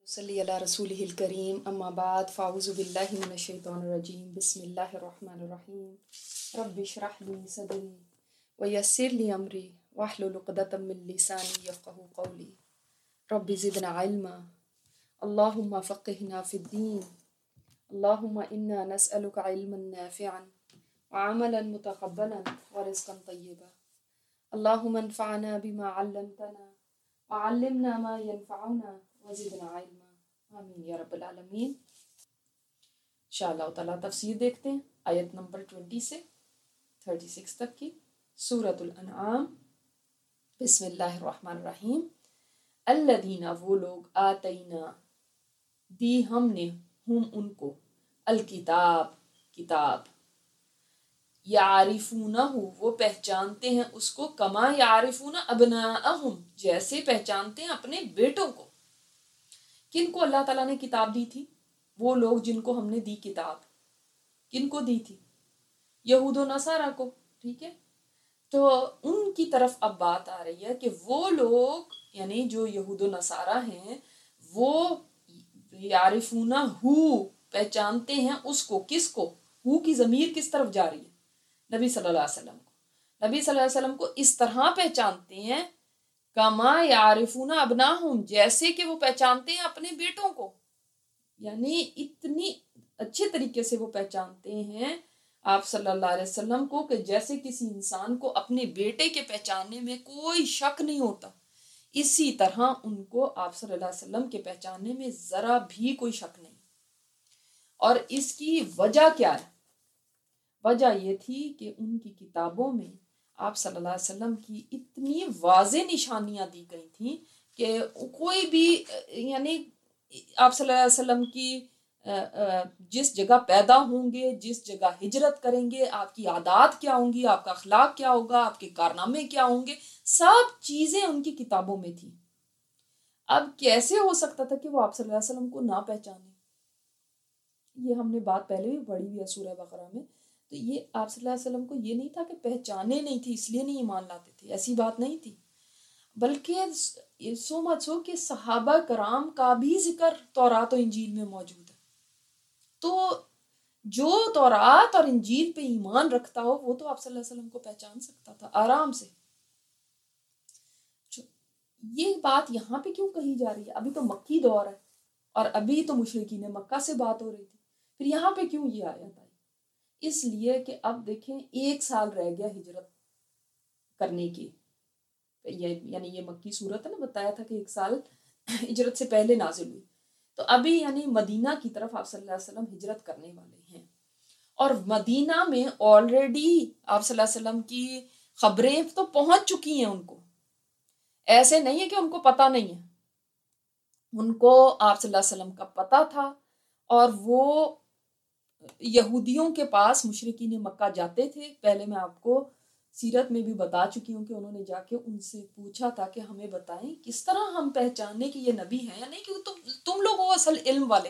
صلی اللہ رسول الکریم اما بعد فاعوذ باللہ من الشیطان الرجیم بسم اللہ الرحمن الرحیم رب اشرح لی صدری ویسر لی امری واحلل عقدۃ من لسانی یفقہوا قولی رب زدنا علما اللہم فقہنا فی الدین اللہم انا نسألک علما نافعا وعملا متقبلا ورزقا طیبا اللہم انفعنا بما علمتنا وعلمنا ما ينفعنا وزدنا علما آمین یا رب العالمین۔ انشاءاللہ تعالیٰ تفسیر دیکھتے ہیں آیت نمبر 20 سے 36 تک کی سورۃ الانعام۔ بسم اللہ الرحمن الرحیم۔ الذین وہ لوگ آتینا دی ہم نے ہم ان کو الکتاب کتاب یعرفونہ وہ پہچانتے ہیں اس کو کما یعرفون ابناءہم جیسے پہچانتے ہیں اپنے بیٹوں کو۔ کن کو اللہ تعالیٰ نے کتاب دی تھی؟ وہ لوگ جن کو ہم نے دی کتاب۔ کن کو دی تھی؟ یہود و نصارہ کو، ٹھیک ہے؟ تو ان کی طرف اب بات آ رہی ہے کہ وہ لوگ یعنی جو یہود و نصارہ ہیں وہ یعرفونہ ہو پہچانتے ہیں اس کو۔ کس کو؟ ہو کی ضمیر کس طرف جا رہی ہے؟ نبی صلی اللہ علیہ وسلم کو۔ نبی صلی اللہ علیہ وسلم کو اس طرح پہچانتے ہیں کما یعرفون ابناہم جیسے کہ وہ پہچانتے ہیں اپنے بیٹوں کو، یعنی اتنی اچھے طریقے سے وہ پہچانتے ہیں آپ صلی اللہ علیہ وسلم کو کہ جیسے کسی انسان کو اپنے بیٹے کے پہچاننے میں کوئی شک نہیں ہوتا، اسی طرح ان کو آپ صلی اللہ علیہ وسلم کے پہچاننے میں ذرا بھی کوئی شک نہیں۔ اور اس کی وجہ کیا ہے؟ وجہ یہ تھی کہ ان کی کتابوں میں آپ صلی اللہ علیہ وسلم کی اتنی واضح نشانیاں دی گئی تھیں کہ کوئی بھی یعنی آپ صلی اللہ علیہ وسلم کی جس جگہ پیدا ہوں گے، جس جگہ ہجرت کریں گے، آپ کی عادات کیا ہوں گی، آپ کا اخلاق کیا ہوگا، آپ کے کارنامے کیا ہوں گے، سب چیزیں ان کی کتابوں میں تھیں۔ اب کیسے ہو سکتا تھا کہ وہ آپ صلی اللہ علیہ وسلم کو نہ پہچانے؟ یہ ہم نے بات پہلے بھی پڑھی ہوئی ہے سورہ بقرہ میں۔ تو یہ آپ صلی اللہ علیہ وسلم کو یہ نہیں تھا کہ پہچانے نہیں تھی اس لیے نہیں ایمان لاتے تھے، ایسی بات نہیں تھی، بلکہ سو مچ ہو کہ صحابہ کرام کا بھی ذکر تورات و انجیل میں موجود ہے۔ تو جو تورات اور انجیل پہ ایمان رکھتا ہو وہ تو آپ صلی اللہ علیہ وسلم کو پہچان سکتا تھا آرام سے۔ یہ بات یہاں پہ کیوں کہی جا رہی ہے؟ ابھی تو مکی دور ہے اور ابھی تو مشرکین مکہ سے بات ہو رہی تھی، پھر یہاں پہ کیوں یہ آیت آئی؟ اس لیے کہ اب دیکھیں 1 سال رہ گیا ہجرت کرنے کی، یعنی یہ مکی صورت ہے نا، بتایا تھا کہ 1 سال ہجرت سے پہلے نازل ہوئی، تو ابھی یعنی مدینہ کی طرف آپ صلی اللہ علیہ وسلم ہجرت کرنے والے ہیں، اور مدینہ میں آلریڈی آپ صلی اللہ علیہ وسلم کی خبریں تو پہنچ چکی ہیں ان کو، ایسے نہیں ہے کہ ان کو پتہ نہیں ہے، ان کو آپ صلی اللہ علیہ وسلم کا پتہ تھا، اور وہ یہودیوں کے پاس مشرکین مکہ جاتے تھے۔ پہلے میں آپ کو سیرت میں بھی بتا چکی ہوں کہ انہوں نے جا کے ان سے پوچھا تھا کہ ہمیں بتائیں کس طرح ہم پہچانے کہ یہ نبی ہیں یا نہیں، کہ تم لوگ ہو اصل علم والے۔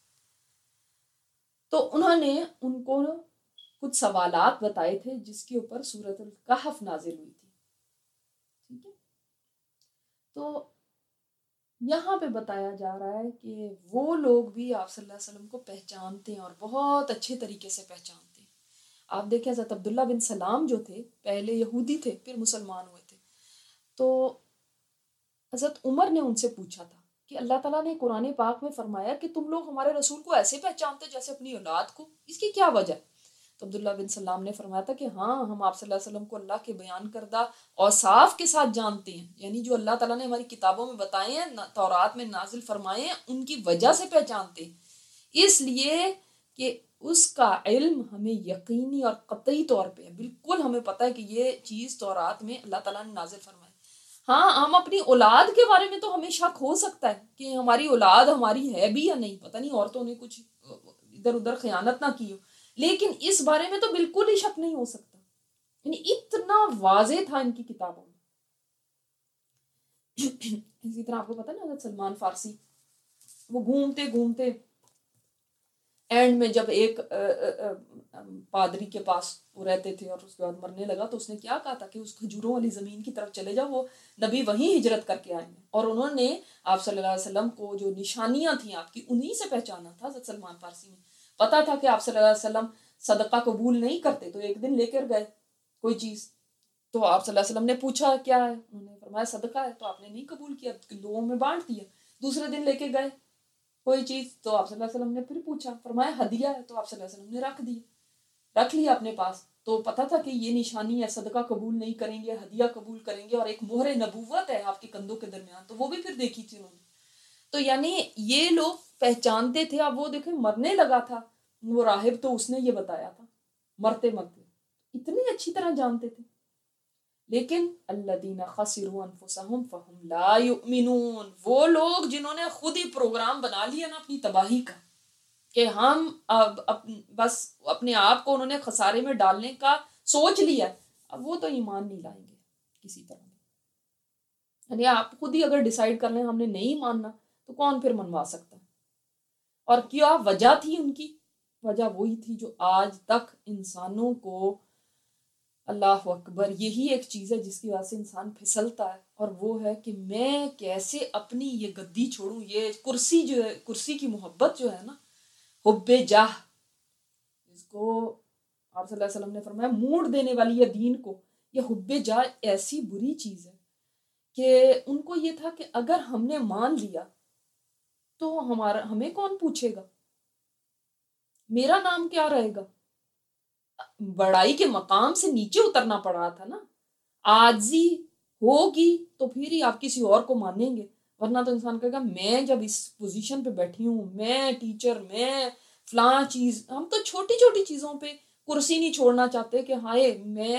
تو انہوں نے ان کو کچھ سوالات بتائے تھے جس کے اوپر سورۃ الکہف نازل ہوئی تھی، ٹھیک ہے؟ تو یہاں پہ بتایا جا رہا ہے کہ وہ لوگ بھی آپ صلی اللہ علیہ وسلم کو پہچانتے ہیں اور بہت اچھے طریقے سے پہچانتے ہیں۔ آپ دیکھیں حضرت عبداللہ بن سلام جو تھے، پہلے یہودی تھے پھر مسلمان ہوئے تھے، تو حضرت عمر نے ان سے پوچھا تھا کہ اللہ تعالیٰ نے قرآن پاک میں فرمایا کہ تم لوگ ہمارے رسول کو ایسے پہچانتے جیسے اپنی اولاد کو، اس کی کیا وجہ؟ تو عبداللہ بن سلام نے فرمایا تھا کہ ہاں، ہم آپ صلی اللہ علیہ وسلم کو اللہ کے بیان کردہ اوصاف کے ساتھ جانتے ہیں، یعنی جو اللہ تعالیٰ نے ہماری کتابوں میں بتائے ہیں، تورات میں نازل فرمائے ہیں، ان کی وجہ سے پہچانتے ہیں، اس لیے کہ اس کا علم ہمیں یقینی اور قطعی طور پہ ہے، بالکل ہمیں پتہ ہے کہ یہ چیز تورات میں اللہ تعالیٰ نے نازل فرمائی۔ ہاں، ہم اپنی اولاد کے بارے میں تو ہمیں شک ہو سکتا ہے کہ ہماری اولاد ہماری ہے بھی یا نہیں، پتہ نہیں عورتوں نے کچھ ادھر ادھر خیانت نہ کی ہو، لیکن اس بارے میں تو بالکل ہی شک نہیں ہو سکتا، یعنی اتنا واضح تھا ان کی کتابوں میں۔ اسی طرح آپ کو پتہ نا حضرت سلمان فارسی وہ گھومتے گھومتے اینڈ میں جب ایک پادری کے پاس وہ رہتے تھے اور اس کے بعد مرنے لگا تو اس نے کیا کہا تھا کہ اس کھجوروں والی زمین کی طرف چلے جاؤ، وہ نبی وہیں ہجرت کر کے آئیں گے. اور انہوں نے آپ صلی اللہ علیہ وسلم کو جو نشانیاں تھیں آپ کی انہی سے پہچانا تھا. حضرت سلمان فارسی میں پتا تھا کہ آپ صلی اللہ علیہ وسلم صدقہ قبول نہیں کرتے، تو ایک دن لے کر گئے کوئی چیز، تو آپ صلی اللہ علیہ وسلم نے پوچھا کیا ہے، انہوں نے فرمایا صدقہ ہے، تو آپ نے نہیں قبول کیا، لوگوں میں بانٹ دیا. دوسرے دن لے کے گئے کوئی چیز، تو آپ صلی اللہ علیہ وسلم نے پھر پوچھا، فرمایا ہدیہ ہے، تو آپ صلی اللہ علیہ وسلم نے رکھ لیا اپنے پاس. تو پتا تھا کہ یہ نشانی ہے، صدقہ قبول نہیں کریں گے، ہدیہ قبول کریں گے، اور ایک مہر نبوت ہے آپ کے کندھوں کے درمیان، تو وہ بھی پھر دیکھی تھی انہوں نے. تو یعنی یہ لوگ پہچانتے تھے. اب وہ دیکھیں مرنے لگا تھا وہ راہب، تو اس نے یہ بتایا تھا مرتے اتنی اچھی طرح جانتے تھے. لیکن الذین خسروا انفسهم فهم لا یؤمنون، وہ لوگ جنہوں نے خود ہی پروگرام بنا لیا نا اپنی تباہی کا، کہ ہم اب بس اپنے آپ کو انہوں نے خسارے میں ڈالنے کا سوچ لیا، اب وہ تو ایمان نہیں لائیں گے کسی طرح. یعنی آپ خود ہی اگر ڈیسائیڈ کر لیں ہم نے نہیں ماننا، تو کون پھر منوا سکتا ہے؟ اور کیا وجہ تھی ان کی؟ وجہ وہی تھی جو آج تک انسانوں کو، اللہ اکبر، یہی ایک چیز ہے جس کی وجہ سے انسان پھسلتا ہے، اور وہ ہے کہ میں کیسے اپنی یہ گدی چھوڑوں، یہ کرسی جو ہے، کرسی کی محبت جو ہے نا، حب جاہ، اس کو آپ صلی اللہ علیہ وسلم نے فرمایا موڑ دینے والی ہے دین کو. یہ حب جاہ ایسی بری چیز ہے کہ ان کو یہ تھا کہ اگر ہم نے مان لیا تو ہمیں کون پوچھے گا، میرا نام کیا رہے گا. بڑائی کے مقام سے نیچے اترنا پڑ رہا تھا نا. عاجزی ہوگی تو پھر ہی آپ کسی اور کو مانیں گے، ورنہ تو انسان کہے گا میں جب اس پوزیشن پہ بیٹھی ہوں، میں ٹیچر، میں فلاں چیز. ہم تو چھوٹی چھوٹی چیزوں پہ کرسی نہیں چھوڑنا چاہتے کہ ہائے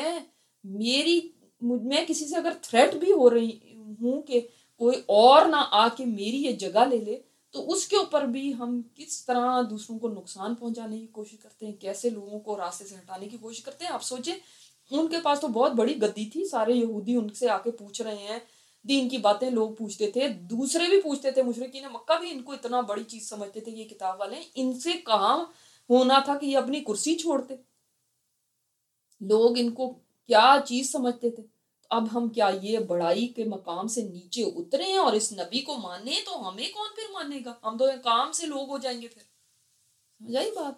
میں کسی سے اگر تھریٹ بھی ہو رہی ہوں کہ کوئی اور نہ آ کے میری یہ جگہ لے لے، تو اس کے اوپر بھی ہم کس طرح دوسروں کو نقصان پہنچانے کی کوشش کرتے ہیں، کیسے لوگوں کو راستے سے ہٹانے کی کوشش کرتے ہیں. آپ سوچیں ان کے پاس تو بہت بڑی گدی تھی، سارے یہودی ان سے آ کے پوچھ رہے ہیں دین کی باتیں، لوگ پوچھتے تھے، دوسرے بھی پوچھتے تھے، مشرکین مکہ بھی ان کو اتنا بڑی چیز سمجھتے تھے یہ کتاب والے. ان سے کہاں ہونا تھا کہ یہ اپنی کرسی چھوڑتے، لوگ ان کو کیا چیز سمجھتے تھے. اب ہم کیا یہ بڑائی کے مقام سے نیچے اترے ہیں اور اس نبی کو مانے، تو ہمیں کون پھر مانے گا؟ ہم تو کام سے لوگ ہو جائیں گے پھر. سمجھ آئی بات؟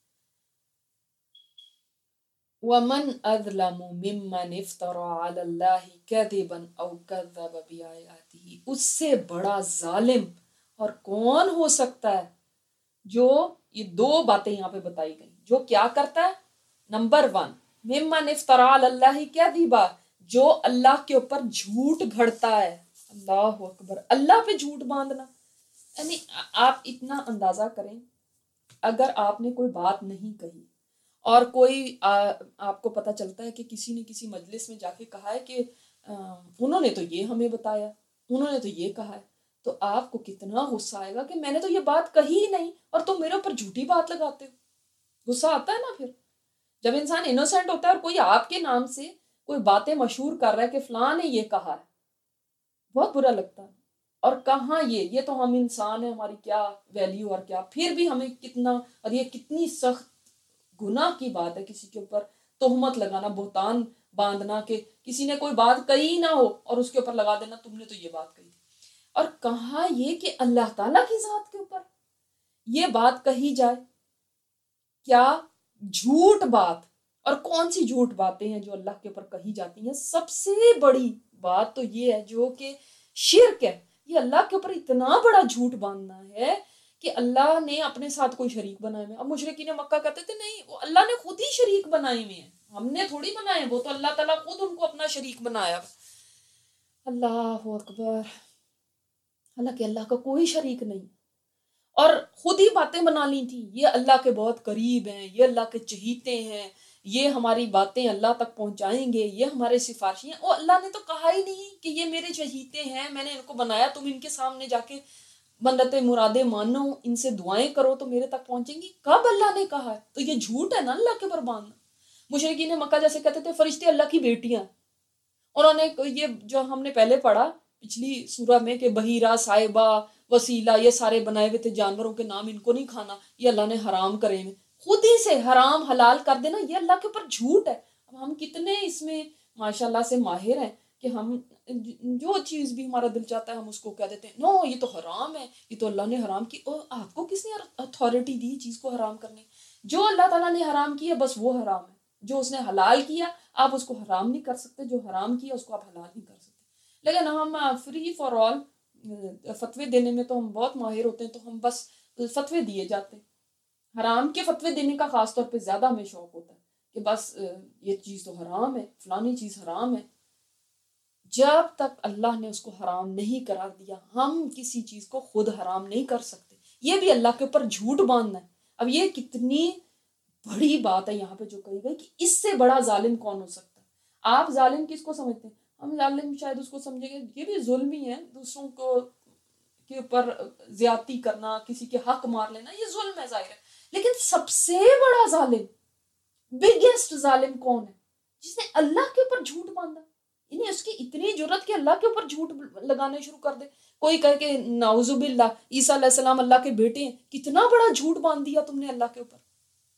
وَمَنْ أَظْلَمُ مِمَّنِ افْتَرَى عَلَى اللَّهِ كَذِبًا أَوْ كَذَّبَ بِآيَاتِهِ، اس سے بڑا ظالم اور کون ہو سکتا ہے جو یہ دو باتیں یہاں پہ بتائی گئی، جو کیا کرتا ہے؟ نمبر 1، مِمَّنِ افْتَرَى عَلَى اللَّهِ كَذِبًا، جو اللہ کے اوپر جھوٹ گھڑتا ہے. اللہ اکبر، اللہ پہ جھوٹ باندھنا. یعنی آپ اتنا اندازہ کریں، اگر آپ نے کوئی بات نہیں کہی اور کوئی آپ کو پتہ چلتا ہے کہ کسی نے کسی مجلس میں جا کے کہا ہے کہ انہوں نے تو یہ ہمیں بتایا، انہوں نے تو یہ کہا ہے، تو آپ کو کتنا غصہ آئے گا کہ میں نے تو یہ بات کہی ہی نہیں اور تم میرے اوپر جھوٹی بات لگاتے ہو. غصہ آتا ہے نا پھر جب انسان انوسینٹ ہوتا ہے اور کوئی آپ کے نام سے کوئی باتیں مشہور کر رہا ہے کہ فلاں نے یہ کہا ہے، بہت برا لگتا ہے. اور کہاں یہ تو ہم انسان ہیں، ہماری کیا ویلیو اور کیا، پھر بھی ہمیں کتنا، اور یہ کتنی سخت گناہ کی بات ہے کسی کے اوپر تہمت لگانا، بہتان باندھنا کہ کسی نے کوئی بات کہی نہ ہو اور اس کے اوپر لگا دینا تم نے تو یہ بات کہی تھی. اور کہاں یہ کہ اللہ تعالیٰ کی ذات کے اوپر یہ بات کہی جائے، کیا جھوٹ بات. اور کون سی جھوٹ باتیں ہیں جو اللہ کے اوپر کہی جاتی ہیں؟ سب سے بڑی بات تو یہ ہے جو کہ شرک ہے. یہ اللہ کے اوپر اتنا بڑا جھوٹ باندھنا ہے کہ اللہ نے اپنے ساتھ کوئی شریک بنائے ہوئے. اب مشرکین مکہ کہتے تھے نہیں، وہ اللہ نے خود ہی شریک بنائے ہوئے ہیں، ہم نے تھوڑی بنائے ہیں، وہ تو اللہ تعالیٰ خود ان کو اپنا شریک بنایا. اللہ اکبر، حالانکہ اللہ کا کوئی شریک نہیں، اور خود ہی باتیں بنا لی تھی، یہ اللہ کے بہت قریب ہیں، یہ اللہ کے چہیتے ہیں، یہ ہماری باتیں اللہ تک پہنچائیں گے، یہ ہمارے سفارشی ہیں. اور اللہ نے تو کہا ہی نہیں کہ یہ میرے چہیتے ہیں، میں نے ان کو بنایا، تم ان کے سامنے جا کے منتیں مرادیں مانو، ان سے دعائیں کرو تو میرے تک پہنچیں گی. کب اللہ نے کہا ہے؟ تو یہ جھوٹ ہے نا اللہ کے اوپر باندھنا. مشرکین مکہ جیسے کہتے تھے فرشتے اللہ کی بیٹیاں. انہوں نے یہ جو ہم نے پہلے پڑھا پچھلی سورہ میں کہ بحیرہ، صاحبہ، وسیلہ یہ سارے بنائے ہوئے تھے جانوروں کے نام، ان کو نہیں کھانا، یہ اللہ نے حرام کرے ہوئے، خود ہی سے حرام حلال کر دینا، یہ اللہ کے اوپر جھوٹ ہے۔ اب ہم کتنے اس میں ماشاء اللہ سے ماہر ہیں کہ ہم جو چیز بھی ہمارا دل چاہتا ہے ہم اس کو کہہ دیتے ہیں، نو یہ تو حرام ہے، یہ تو اللہ نے حرام کی۔ اور آپ کو کس نے اتھارٹی دی چیز کو حرام کرنے؟ جو اللہ تعالیٰ نے حرام کیا بس وہ حرام ہے، جو اس نے حلال کیا آپ اس کو حرام نہیں کر سکتے، جو حرام کیا اس کو آپ حلال نہیں کر سکتے۔ لیکن ہم فری فار آل فتوے دینے میں تو ہم بہت ماہر ہوتے ہیں، تو ہم بس فتوے دیے جاتے ہیں۔ حرام کے فتوے دینے کا خاص طور پہ زیادہ ہمیں شوق ہوتا ہے کہ بس یہ چیز تو حرام ہے، فلانی چیز حرام ہے۔ جب تک اللہ نے اس کو حرام نہیں قرار دیا ہم کسی چیز کو خود حرام نہیں کر سکتے۔ یہ بھی اللہ کے اوپر جھوٹ باندھنا ہے۔ اب یہ کتنی بڑی بات ہے یہاں پہ جو کہی گئی کہ اس سے بڑا ظالم کون ہو سکتا ہے۔ آپ ظالم کس کو سمجھتے ہیں؟ ہم ظالم شاید اس کو سمجھیں گے یہ بھی ظلم ہی ہے، دوسروں کو کے اوپر زیادتی کرنا، کسی کے حق مار لینا، یہ ظلم ہے ظاہر ہے۔ لیکن سب سے بڑا ظالم، بگیسٹ ظالم کون ہے؟ جس نے اللہ کے اوپر جھوٹ باندھا، یعنی اس کی اتنی جرت کہ اللہ کے اوپر جھوٹ لگانے شروع کر دے۔ کوئی کہے کہ نعوذ باللہ عیسیٰ علیہ السلام اللہ کے بیٹے ہیں، کتنا بڑا جھوٹ باندھ دیا تم نے اللہ کے اوپر۔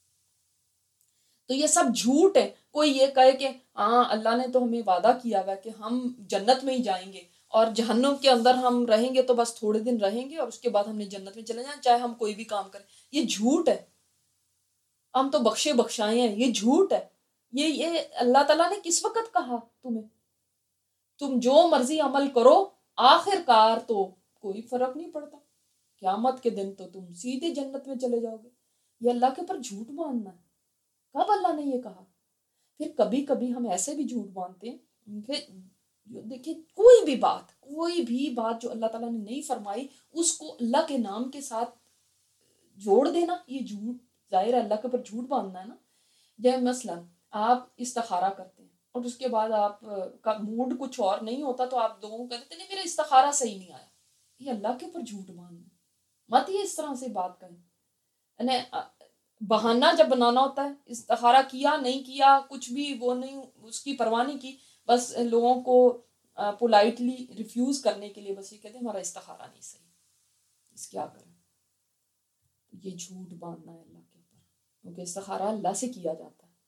تو یہ سب جھوٹ ہے۔ کوئی یہ کہے کہ ہاں اللہ نے تو ہمیں وعدہ کیا ہوا ہے کہ ہم جنت میں ہی جائیں گے اور جہنم کے اندر ہم رہیں گے تو بس تھوڑے دن رہیں گے اور اس کے بعد ہم نے جنت میں چلے جائیں چاہے ہم کوئی بھی کام کریں، یہ جھوٹ ہے۔ ہم تو بخشے بخشائے ہیں، یہ جھوٹ ہے۔ یہ اللہ تعالیٰ نے کس وقت کہا تمہیں تم جو مرضی عمل کرو آخر کار تو کوئی فرق نہیں پڑتا، قیامت کے دن تو تم سیدھے جنت میں چلے جاؤ گے۔ یہ اللہ کے اوپر جھوٹ باندھنا ہے۔ کب اللہ نے یہ کہا؟ پھر کبھی کبھی ہم ایسے بھی جھوٹ باندھتے ہیں کہ دیکھیں کوئی بھی بات جو اللہ تعالیٰ نے نہیں فرمائی اس کو اللہ کے نام کے ساتھ جوڑ دینا، یہ جھوٹ ظاہر ہے اللہ کے اوپر جھوٹ باندھنا ہے نا۔ جیسے مثلاً آپ استخارہ کرتے ہیں اور اس کے بعد آپ کا موڈ کچھ اور نہیں ہوتا تو آپ لوگوں کو کہتے ہیں نہیں میرا استخارہ صحیح نہیں آیا، یہ اللہ کے اوپر جھوٹ باندھنا۔ مت یہ اس طرح سے بات کریں، یعنی بہانہ جب بنانا ہوتا ہے، استخارہ کیا نہیں کیا کچھ بھی وہ نہیں، اس کی پرواہ نہیں کی، بس لوگوں کو پولائٹلی ریفیوز کرنے کے لیے بس یہ کہتے ہیں ہمارا استخارہ نہیں صحیح، اس کیا کریں؟ یہ جھوٹ باندھنا ہے اللہ کے اوپر، کیونکہ استخارہ اللہ سے کیا جاتا ہے۔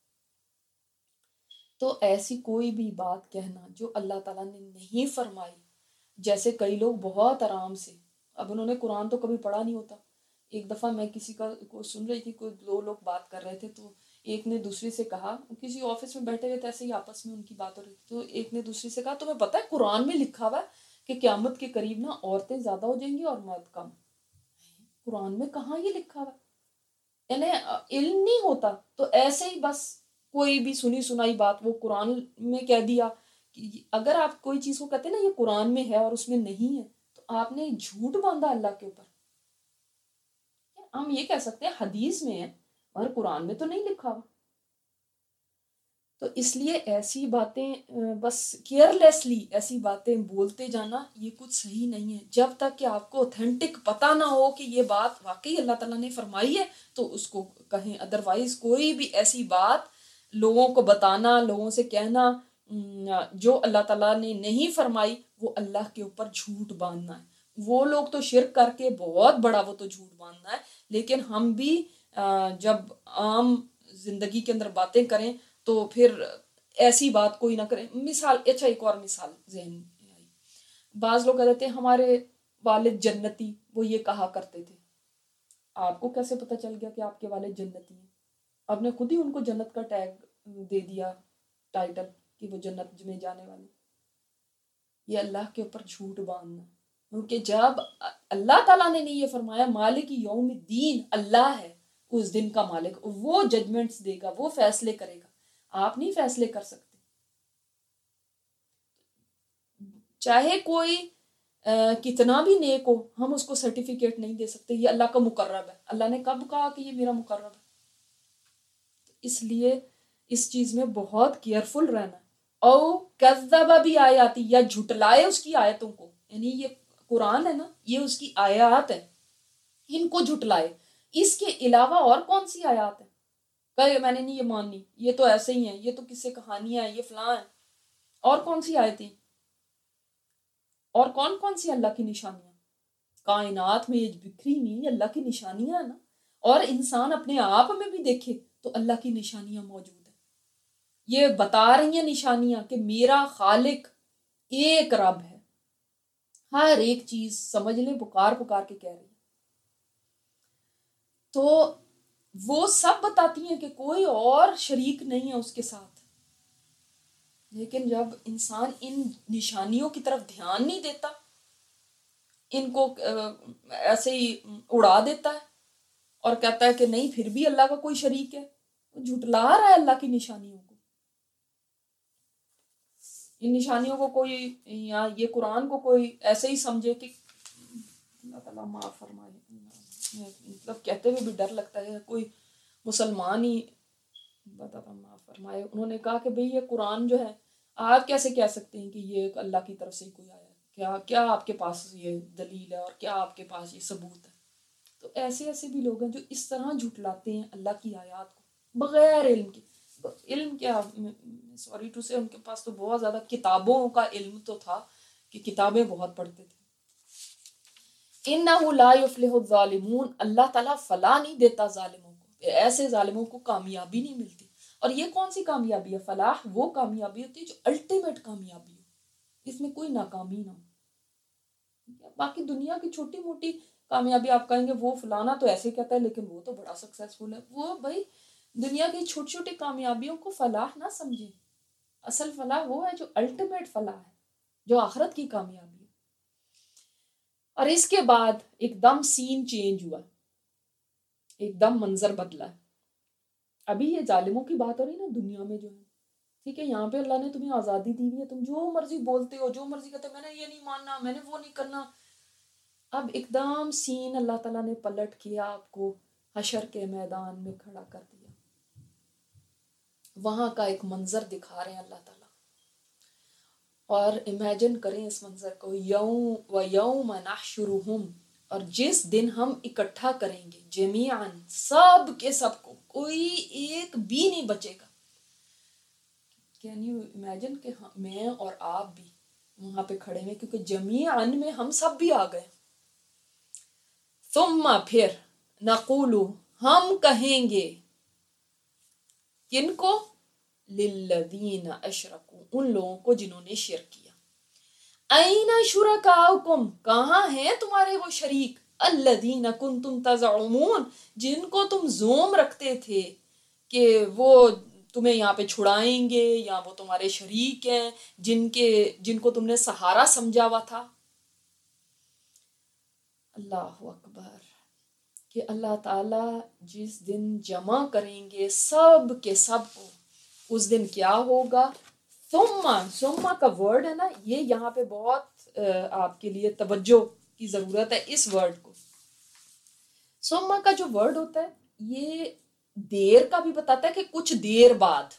تو ایسی کوئی بھی بات کہنا جو اللہ تعالیٰ نے نہیں فرمائی، جیسے کئی لوگ بہت آرام سے، اب انہوں نے قرآن تو کبھی پڑھا نہیں ہوتا۔ ایک دفعہ میں کسی کو سن رہی تھی، کوئی دو لوگ بات کر رہے تھے تو ایک نے دوسری سے کہا، کسی آفس میں بیٹھے ہوئے تھے ایسے ہی آپس میں ان کی بات ہو رہی تھی، تو ایک نے دوسری سے کہا تمہیں پتہ ہے قرآن میں لکھا ہوا ہے کہ قیامت کے قریب نا عورتیں زیادہ ہو جائیں گی اور مرد کم۔ قرآن میں کہاں یہ لکھا ہوا ہے؟ یعنی علم نہیں ہوتا تو ایسے ہی بس کوئی بھی سنی سنائی بات وہ قرآن میں کہہ دیا۔ اگر آپ کوئی چیز کو کہتے ہیں نا یہ قرآن میں ہے اور اس میں نہیں ہے تو آپ نے جھوٹ باندھا اللہ کے اوپر۔ ہم یہ کہہ سکتے ہیں حدیث میں ہے اور قرآن میں تو نہیں لکھا ہوا۔ تو اس لیے ایسی باتیں بس کیئرلیسلی ایسی باتیں بولتے جانا یہ کچھ صحیح نہیں ہے۔ جب تک کہ آپ کو اوتھینٹک پتہ نہ ہو کہ یہ بات واقعی اللہ تعالیٰ نے فرمائی ہے تو اس کو کہیں، ادروائز کوئی بھی ایسی بات لوگوں کو بتانا، لوگوں سے کہنا جو اللہ تعالیٰ نے نہیں فرمائی وہ اللہ کے اوپر جھوٹ باندھنا ہے۔ وہ لوگ تو شرک کر کے بہت بڑا وہ تو جھوٹ باندھنا ہے، لیکن ہم بھی جب عام زندگی کے اندر باتیں کریں تو پھر ایسی بات کوئی نہ کریں۔ مثال، اچھا ایک اور مثال ذہن میں آئی، بعض لوگ کہتے ہیں ہمارے والد جنتی، وہ یہ کہا کرتے تھے۔ آپ کو کیسے پتہ چل گیا کہ آپ کے والد جنتی ہیں؟ آپ نے خود ہی ان کو جنت کا ٹیگ دے دیا، ٹائٹل، کہ وہ جنت میں جانے والے۔ یہ اللہ کے اوپر جھوٹ باندھنا، کیونکہ جب اللہ تعالیٰ نے نہیں یہ فرمایا مالک یوم الدین اللہ ہے اس دن کا مالک، وہ ججمنٹس دے گا، وہ فیصلے کرے گا، آپ نہیں فیصلے کر سکتے۔ چاہے کوئی کتنا بھی نیک ہو ہم اس کو سرٹیفکیٹ نہیں دے سکتے یہ اللہ کا مقرب ہے۔ اللہ نے کب کہا کہ یہ میرا مقرب ہے؟ اس لیے اس چیز میں بہت کیئرفل رہنا ہے۔ او کذب بھی آیاتی، یا جھٹلائے اس کی آیتوں کو، یعنی یہ قرآن ہے نا یہ اس کی آیات ہے، ان کو جھٹلائے۔ اس کے علاوہ اور کون سی آیات ہیں؟ کہے میں نے نہیں یہ ماننی، یہ تو ایسے ہی ہیں، یہ تو کس سے کہانیاں ہیں، یہ فلاں ہیں۔ اور کون سی آیتیں اور کون کون سی اللہ کی نشانیاں؟ کائنات میں یہ بکھری ہوئی اللہ کی نشانیاں ہیں نا، اور انسان اپنے آپ میں بھی دیکھے تو اللہ کی نشانیاں موجود ہیں. یہ بتا رہی ہیں نشانیاں کہ میرا خالق ایک رب ہے. ہر ایک چیز سمجھ لیں پکار پکار کے کہہ رہی ہے. تو وہ سب بتاتی ہیں کہ کوئی اور شریک نہیں ہے اس کے ساتھ. لیکن جب انسان ان نشانیوں کی طرف دھیان نہیں دیتا، ان کو ایسے ہی اڑا دیتا ہے اور کہتا ہے کہ نہیں پھر بھی اللہ کا کوئی شریک ہے، وہ جھٹلا رہا ہے اللہ کی نشانیوں کو. ان نشانیوں کو کوئی یا یہ قرآن کو کوئی ایسے ہی سمجھے کہ اللہ تعالیٰ معاف فرمائے، مطلب کہتے ہوئے بھی ڈر لگتا ہے. کوئی مسلمان ہی معاف فرمائے، انہوں نے کہا کہ بھئی یہ قرآن جو ہے آپ کیسے کہہ سکتے ہیں کہ یہ اللہ کی طرف سے ہی کوئی آیا ہے، کیا آپ کے پاس یہ دلیل ہے اور کیا آپ کے پاس یہ ثبوت ہے. تو ایسے بھی لوگ ہیں جو اس طرح جھٹلاتے ہیں اللہ کی آیات کو بغیر علم کے. علم کیا، سوری ٹو سے، ان کے پاس تو بہت زیادہ کتابوں کا علم تو تھا کہ کتابیں بہت پڑھتے تھے. اِنَّهُ لَا يُفْلِحُ الظَّالِمُونَ، اللہ تعالیٰ فلاح نہیں دیتا ظالموں کو، ایسے ظالموں کو کامیابی نہیں ملتی. اور یہ کون سی کامیابی ہے؟ فلاح وہ کامیابی ہوتی ہے جو الٹیمیٹ کامیابی ہو، اس میں کوئی ناکامی نہ ہو. باقی دنیا کی چھوٹی موٹی کامیابی آپ کہیں گے وہ فلانا تو ایسے کہتا ہے لیکن وہ تو بڑا سکسیسفل ہے. وہ بھائی دنیا کی چھوٹی چھوٹی کامیابیوں کو فلاح نہ سمجھیں. اصل فلاح وہ ہے جو الٹیمیٹ فلاح ہے، جو آخرت کی کامیابی ہے. اور اس کے بعد ایک دم سین چینج ہوا، ایک دم منظر بدلا ہے. ابھی یہ ظالموں کی بات ہو رہی ہے نا دنیا میں جو ہے، ٹھیک ہے، یہاں پہ اللہ نے تمہیں آزادی دی ہوئی ہے، تم جو مرضی بولتے ہو، جو مرضی کہتے ہو، میں نے یہ نہیں ماننا، میں نے وہ نہیں کرنا. اب ایک دم سین اللہ تعالیٰ نے پلٹ کیا، آپ کو حشر کے میدان میں کھڑا کر دیا. وہاں کا ایک منظر دکھا رہے ہیں اللہ تعالیٰ. اور امیجن کریں اس منظر کو، یوم نحشرہم، اور جس دن ہم اکٹھا کریں گے، جمیعاً سب کے سب کو، کوئی ایک بھی نہیں بچے گا. کین یو امیجن کہ میں اور آپ بھی وہاں پہ کھڑے ہیں، کیونکہ جمیعاً میں ہم سب بھی آ گئے. ثم پھر نقولو ہم کہیں گے، کن کو؟ للذین اشرکوا، ان لوگوں کو جنہوں نے شرک کیا. این شرکاؤکم، کہاں ہیں تمہارے وہ شریک؟ الذین کنتم تزعمون، جن کو تم زوم رکھتے تھے کہ وہ تمہیں یہاں پہ چھڑائیں گے یا وہ تمہارے شریک ہیں، جن کو تم نے سہارا سمجھا ہوا تھا. اللہ اکبر، کہ اللہ تعالیٰ جس دن جمع کریں گے سب کے سب کو، اس دن کیا ہوگا؟ ثم کا ورڈ ہے نا، یہ یہاں پہ بہت آپ کے لیے توجہ کی ضرورت ہے اس ورڈ کو. ثم کا جو ورڈ ہوتا ہے یہ دیر کا بھی بتاتا ہے کہ کچھ دیر بعد،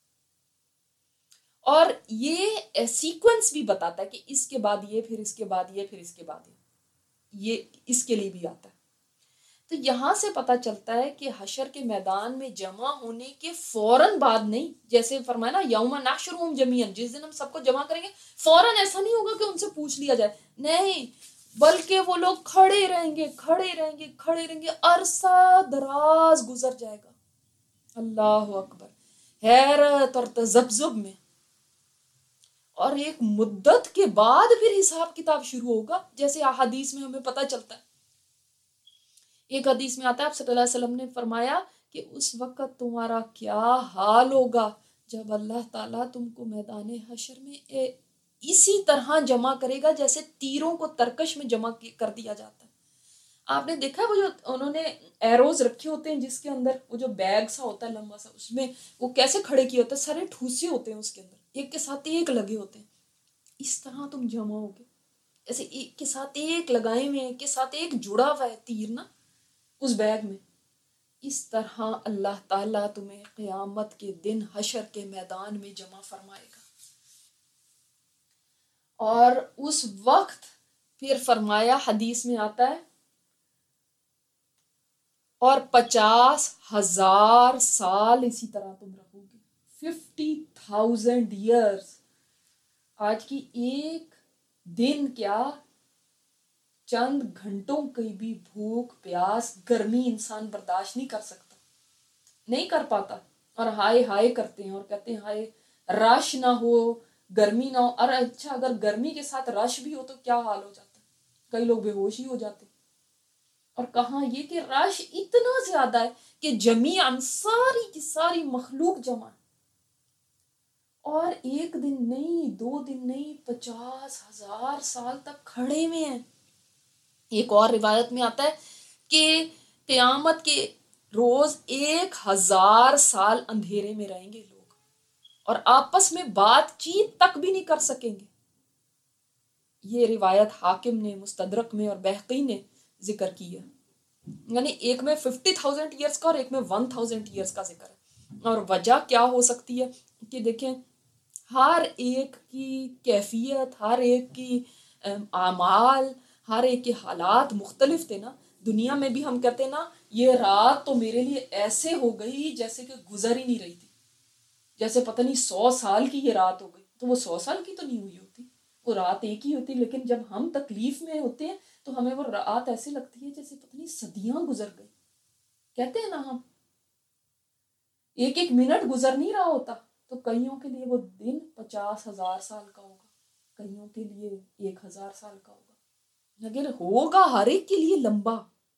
اور یہ سیکوینس بھی بتاتا ہے کہ اس کے بعد یہ، پھر اس کے بعد یہ، پھر اس کے بعد یہ اس کے لیے بھی آتا ہے. تو یہاں سے پتہ چلتا ہے کہ حشر کے میدان میں جمع ہونے کے فوراً بعد نہیں، جیسے فرمایا نا یوم نحشرہم جمیعاً، جس دن ہم سب کو جمع کریں گے فوراً ایسا نہیں ہوگا کہ ان سے پوچھ لیا جائے، نہیں، بلکہ وہ لوگ کھڑے رہیں گے، عرصہ دراز گزر جائے گا. اللہ اکبر، حیرت اور تذبذب میں. اور ایک مدت کے بعد پھر حساب کتاب شروع ہوگا، جیسے احادیث میں ہمیں پتہ چلتا ہے. ایک حدیث میں آتا ہے آپ صلی اللہ علیہ وسلم نے فرمایا کہ اس وقت تمہارا کیا حال ہوگا جب اللہ تعالیٰ تم کو میدان حشر میں اسی طرح جمع کرے گا جیسے تیروں کو ترکش میں جمع کر دیا جاتا ہے. آپ نے دیکھا وہ جو انہوں نے ایروز رکھے ہوتے ہیں جس کے اندر وہ جو بیگ سا ہوتا ہے لمبا سا، اس میں وہ کیسے کھڑے کیے ہوتے ہیں، سارے ٹھوسے ہوتے ہیں اس کے اندر، ایک کے ساتھ ایک لگے ہوتے ہیں. اس طرح تم جمع ہوگے، ایسے ایک کے ساتھ ایک لگائے ہوئے، ایک کے ساتھ ایک جڑا ہوا ہے تیر نا اس بیگ میں. اس طرح اللہ تعالیٰ تمہیں قیامت کے دن حشر کے میدان میں جمع فرمائے گا. اور اس وقت پھر فرمایا، حدیث میں آتا ہے، اور 50,000 سال اسی طرح تم رہو گے. 50,000 years. آج کی ایک دن کیا چند گھنٹوں کی بھی بھوک پیاس گرمی انسان برداشت نہیں کر سکتا، نہیں کر پاتا، اور ہائے ہائے کرتے ہیں اور کہتے ہیں ہائے رش نہ ہو، گرمی نہ ہو۔ اور اچھا اگر گرمی کے ساتھ رش بھی ہو تو کیا حال ہو جاتا ہے، کئی لوگ بے ہوش ہی ہو جاتے ہیں۔ اور کہاں یہ کہ رش اتنا زیادہ ہے کہ جمیعاً ساری کی ساری مخلوق جمع ہے، اور ایک دن نہیں، 2 دن نہیں، 50,000 سال تک کھڑے میں ہیں۔ ایک اور روایت میں آتا ہے کہ قیامت کے روز 1,000 سال اندھیرے میں رہیں گے لوگ، اور آپس میں بات چیت تک بھی نہیں کر سکیں گے۔ یہ روایت حاکم نے مستدرک میں اور بہقی نے ذکر کی ہے، یعنی ایک میں 50,000 ایئرس کا اور ایک میں 1,000 ایئرس کا ذکر ہے۔ اور وجہ کیا ہو سکتی ہے کہ دیکھیں ہر ایک کی کیفیت، ہر ایک کی اعمال، ہر ایک کے حالات مختلف تھے نا۔ دنیا میں بھی ہم کہتے ہیں نا یہ رات تو میرے لیے ایسے ہو گئی جیسے کہ گزر ہی نہیں رہی تھی، جیسے پتہ نہیں 100 سال کی یہ رات ہو گئی، تو وہ 100 سال کی تو نہیں ہوئی ہوتی، وہ رات ایک ہی ہوتی۔ لیکن جب ہم تکلیف میں ہوتے ہیں تو ہمیں وہ رات ایسے لگتی ہے جیسے پتہ نہیں صدیاں گزر گئی۔ کہتے ہیں نا ہم ایک ایک منٹ گزر نہیں رہا ہوتا، تو کئیوں کے لیے وہ دن 50,000 سال کا ہوگا، کئیوں کے لیے 1,000 سال کا ہوگا، لیکن ہوگا ہر ایک کے لیے لمبا،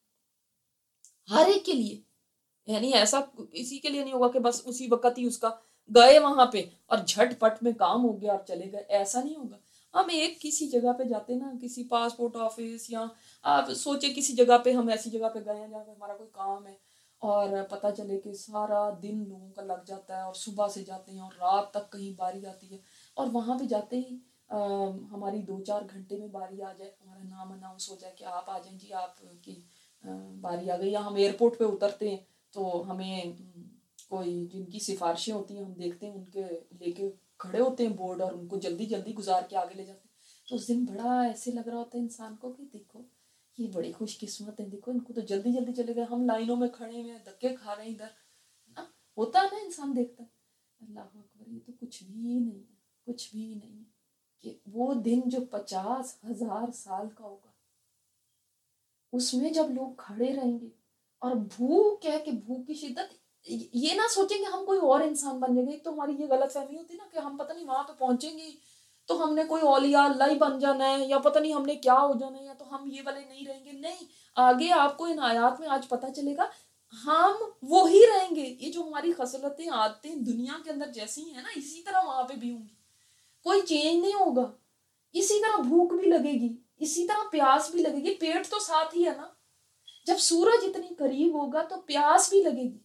ہر ایک کے لیے۔ یعنی ایسا اسی کے لیے نہیں ہوگا کہ بس اسی وقت ہی اس کا گئے وہاں پہ اور جھٹ پٹ میں کام ہو گیا اور چلے گئے، ایسا نہیں ہوگا۔ ہم ایک کسی جگہ پہ جاتے نا، کسی پاسپورٹ آفس، یا آپ سوچے کسی جگہ پہ، ہم ایسی جگہ پہ گئے ہیں جہاں پہ ہمارا کوئی کام ہے، اور پتہ چلے کہ سارا دن لوگوں کا لگ جاتا ہے، اور صبح سے جاتے ہیں اور رات تک کہیں باری آتی ہے، اور وہاں پہ جاتے ہی ہماری 2-4 گھنٹے میں باری آ جائے، ہمارا نام اناؤنس ہو جائے کہ آپ آ جائیں جی، آپ کی باری آ گئی۔ یا ہم ایئرپورٹ پہ اترتے ہیں تو ہمیں کوئی جن کی سفارشیں ہوتی ہیں ہم دیکھتے ہیں ان کے لے کے کھڑے ہوتے ہیں بورڈ، اور ان کو جلدی جلدی گزار کے آگے لے جاتے ہیں، تو اس دن بڑا ایسے لگ رہا ہوتا ہے انسان کو کہ دیکھو یہ بڑی خوش قسمت ہے، دیکھو ان کو تو جلدی جلدی چلے گئے، ہم لائنوں میں کھڑے ہوئے ہیں، دھکے کھا رہے ہیں ادھر نا، ہوتا ہے نا، انسان دیکھتا ہے۔ اللہ اکبر، یہ تو کچھ بھی نہیں ہے، کچھ بھی نہیں ہے کہ وہ دن جو 50,000 سال کا ہوگا، اس میں جب لوگ کھڑے رہیں گے، اور بھوک ہے کہ بھوک کی شدت، یہ نہ سوچیں کہ ہم کوئی اور انسان بن جائیں گے۔ ایک تو ہماری یہ غلط فہمی ہوتی ہے نا کہ ہم پتہ نہیں وہاں پہ پہنچیں گے تو ہم نے کوئی اولیاء اللہ ہی بن جانا ہے، یا پتہ نہیں ہم نے کیا ہو جانا ہے، یا تو ہم یہ والے نہیں رہیں گے۔ نہیں، آگے آپ کو ان آیات میں آج پتہ چلے گا ہم وہی رہیں گے۔ یہ جو ہماری خصلتیں عادتیں دنیا کے اندر جیسی ہیں نا، اسی طرح وہاں پہ بھی ہوں گی، کوئی چینج نہیں ہوگا۔ اسی طرح بھوک بھی لگے گی، اسی طرح پیاس بھی لگے گی، پیٹ تو ساتھ ہی ہے نا۔ جب سورج اتنی قریب ہوگا تو پیاس بھی لگے گی۔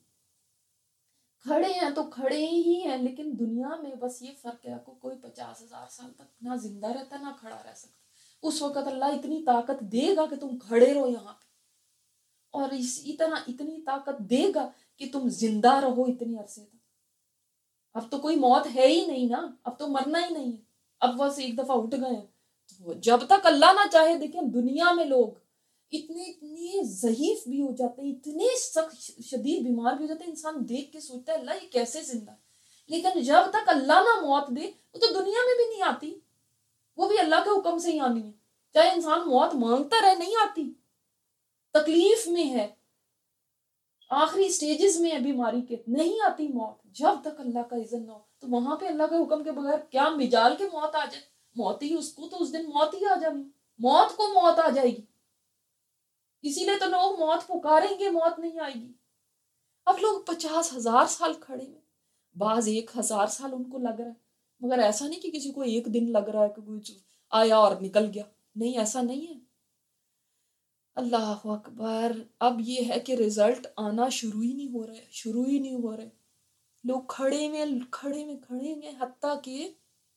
کھڑے ہیں تو کھڑے ہی ہیں، لیکن دنیا میں بس یہ فرق ہے آپ کو، کوئی 50,000 سال تک نہ زندہ رہتا نہ کھڑا رہ سکتا۔ اس وقت اللہ اتنی طاقت دے گا کہ تم کھڑے رہو یہاں پہ، اور اسی طرح اتنی طاقت دے گا کہ تم زندہ رہو اتنی عرصے تک۔ اب تو کوئی موت ہے ہی نہیں نا، اب تو مرنا ہی نہیں ہے، اب بس ایک دفعہ اٹھ گئے ہیں۔ تو جب تک اللہ نہ چاہے، دیکھیں دنیا میں لوگ اتنے ضعیف بھی ہو جاتے ہیں، اتنے سخت شدید بیمار بھی ہو جاتے ہیں، انسان دیکھ کے سوچتا ہے اللہ یہ کیسے زندہ ہے۔ لیکن جب تک اللہ نہ موت دے، وہ تو دنیا میں بھی نہیں آتی، وہ بھی اللہ کے حکم سے ہی آنی ہے، چاہے انسان موت مانگتا رہے، نہیں آتی، تکلیف میں ہے، آخری سٹیجز میں ہے بیماری کے، نہیں آتی موت جب تک اللہ کا اذن نہ ہو۔ تو وہاں پہ اللہ کے حکم کے بغیر کیا مجال کے موت آ جائے، موت ہی اس کو تو اس دن موت ہی آ جانی، موت کو موت آ جائے گی، اسی لیے تو لوگ موت پکاریں گے، موت نہیں آئے گی۔ اب لوگ 50,000 سال کھڑے ہیں، بعض 1,000 سال ان کو لگ رہا ہے، مگر ایسا نہیں کہ کسی کو ایک دن لگ رہا ہے کہ کوئی آیا اور نکل گیا، نہیں، ایسا نہیں ہے۔ اللہ اکبر، اب یہ ہے کہ رزلٹ آنا شروع ہی نہیں ہو رہے، لوگ کھڑے میں، حتیٰ کہ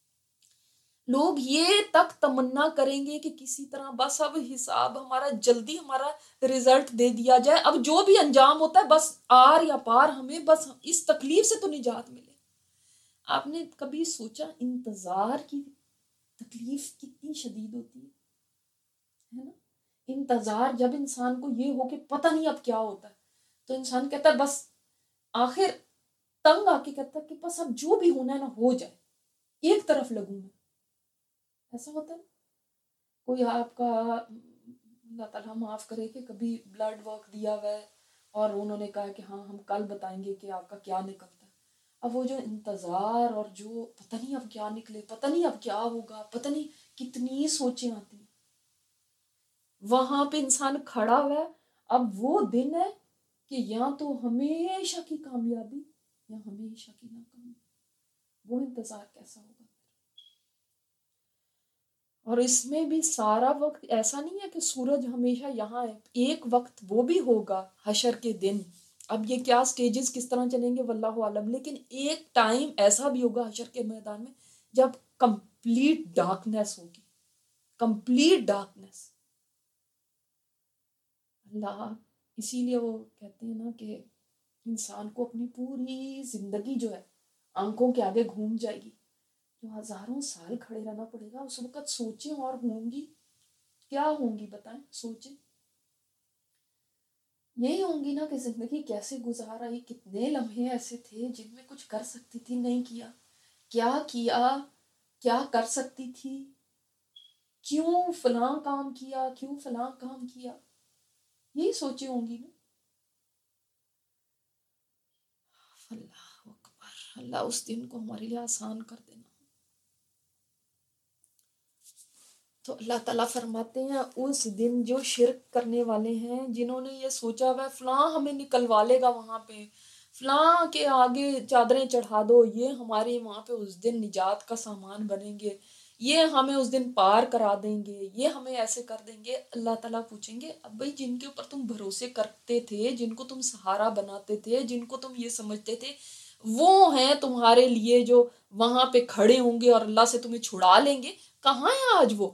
لوگ یہ تک تمنا کریں گے کہ کسی طرح بس اب حساب ہمارا جلدی، ہمارا رزلٹ دے دیا جائے، اب جو بھی انجام ہوتا ہے بس آر یا پار، ہمیں بس اس تکلیف سے تو نجات ملے۔ آپ نے کبھی سوچا انتظار کی تکلیف کتنی شدید ہوتی ہے نا؟ انتظار، جب انسان کو یہ ہو کہ پتہ نہیں اب کیا ہوتا ہے، تو انسان کہتا ہے بس آخر تنگ آ کے کہتا ہے کہ بس اب جو بھی ہونا ہے نا ہو جائے، ایک طرف لگوں میں، ایسا ہوتا ہے۔ کوئی آپ کا اللہ تعالیٰ معاف کرے کہ کبھی بلڈ ورک دیا ہوا ہے اور انہوں نے کہا کہ ہاں ہم کل بتائیں گے کہ آپ کا کیا نکلتا ہے. اب وہ جو انتظار اور جو پتہ نہیں اب کیا نکلے، پتہ نہیں اب کیا ہوگا، پتہ نہیں کتنی سوچیں آتی ہیں. وہاں پہ انسان کھڑا ہوا ہے. اب وہ دن ہے کہ یا تو ہمیشہ کی کامیابی یا ہمیشہ کی ناکامی. وہ انتظار کیسا ہوگا. اور اس میں بھی سارا وقت ایسا نہیں ہے کہ سورج ہمیشہ یہاں ہے. ایک وقت وہ بھی ہوگا حشر کے دن. اب یہ کیا سٹیجز کس طرح چلیں گے واللہ عالم، لیکن ایک ٹائم ایسا بھی ہوگا حشر کے میدان میں جب کمپلیٹ ڈارکنیس ہوگی. Complete darkness. اللہ اسی لیے وہ کہتے ہیں نا کہ انسان کو اپنی پوری زندگی جو ہے آنکھوں کے آگے گھوم جائے گی. جو ہزاروں سال کھڑے رہنا پڑے گا اس وقت سوچیں اور ہوں گی کیا ہوں گی بتائیں. سوچیں یہی ہوں گی نا کہ زندگی کیسے گزار آئی، کتنے لمحے ایسے تھے جن میں کچھ کر سکتی تھی نہیں کیا، کیا کیا کر سکتی تھی، کیوں فلاں کام کیا، کیوں فلاں کام کیا. یہی سوچیں ہوں گی نا. اللہ اکبر. اللہ اس دن کو ہمارے لیے آسان کر دینا. تو اللہ تعالیٰ فرماتے ہیں اس دن جو شرک کرنے والے ہیں، جنہوں نے یہ سوچا ہوا فلاں ہمیں نکلوا لے گا وہاں پہ، فلاں کے آگے چادریں چڑھا دو، یہ ہمارے وہاں پہ اس دن نجات کا سامان بنیں گے، یہ ہمیں اس دن پار کرا دیں گے، یہ ہمیں ایسے کر دیں گے. اللہ تعالیٰ پوچھیں گے اب بھائی جن کے اوپر تم بھروسے کرتے تھے، جن کو تم سہارا بناتے تھے، جن کو تم یہ سمجھتے تھے وہ ہیں تمہارے لیے جو وہاں پہ کھڑے ہوں گے اور اللہ سے تمہیں چھڑا لیں گے، کہاں ہیں آج وہ؟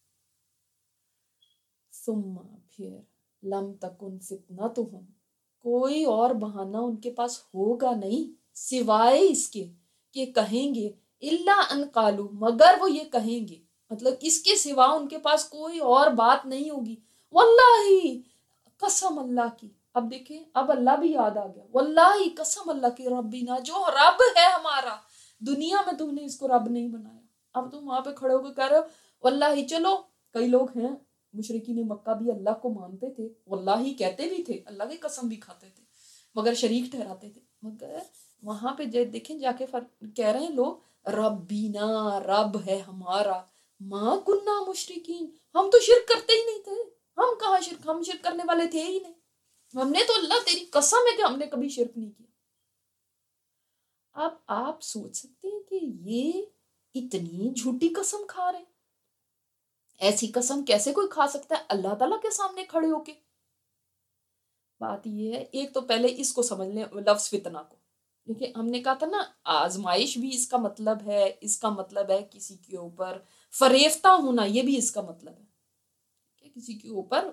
ثم پھر لم تکن فتنتہم، کوئی اور بہانہ ان کے پاس ہوگا نہیں سوائے اس کے کہ کہیں گے الا ان قالوا، مگر وہ یہ کہیں گے، مطلب اس کے سوا ان کے پاس کوئی اور بات نہیں ہوگی. واللہ، قسم اللہ کی. اب دیکھیں اب اللہ بھی یاد آ گیا. واللہ قسم اللہ کی، ربنا، جو رب ہے ہمارا، دنیا میں تم نے اس کو رب نہیں بنایا. اب تم وہاں پہ کھڑے ہو کے کہہ رہے ہو واللہ. چلو کئی لوگ ہیں مشرکین مکہ بھی اللہ کو مانتے تھے، واللہ کہتے بھی تھے، اللہ کی قسم بھی کھاتے تھے، مگر شریک ٹھہراتے تھے. مگر وہاں پہ دیکھیں جا کے کہہ رہے ہیں لوگ ربینا، رب ہے ہمارا، ما کننا مشرکین، ہم تو شرک کرتے ہی نہیں تھے. ہم کہاں شرک، ہم شرک کرنے والے تھے ہی نہیں. ہم نے تو اللہ تیری قسم ہے کہ ہم نے کبھی شرک نہیں کیا. اب آپ سوچ سکتے ہیں کہ یہ اتنی جھوٹی قسم کھا رہے ہیں. ایسی قسم کیسے کوئی کھا سکتا ہے اللہ تعالیٰ کے سامنے کھڑے ہو کے؟ بات یہ ہے، ایک تو پہلے اس کو سمجھ لیں لفظ فتنہ کو. دیکھیں ہم نے کہا تھا نا آزمائش بھی اس کا مطلب ہے، اس کا مطلب ہے کسی کے اوپر فریفتہ ہونا، یہ بھی اس کا مطلب ہے کہ کسی کے اوپر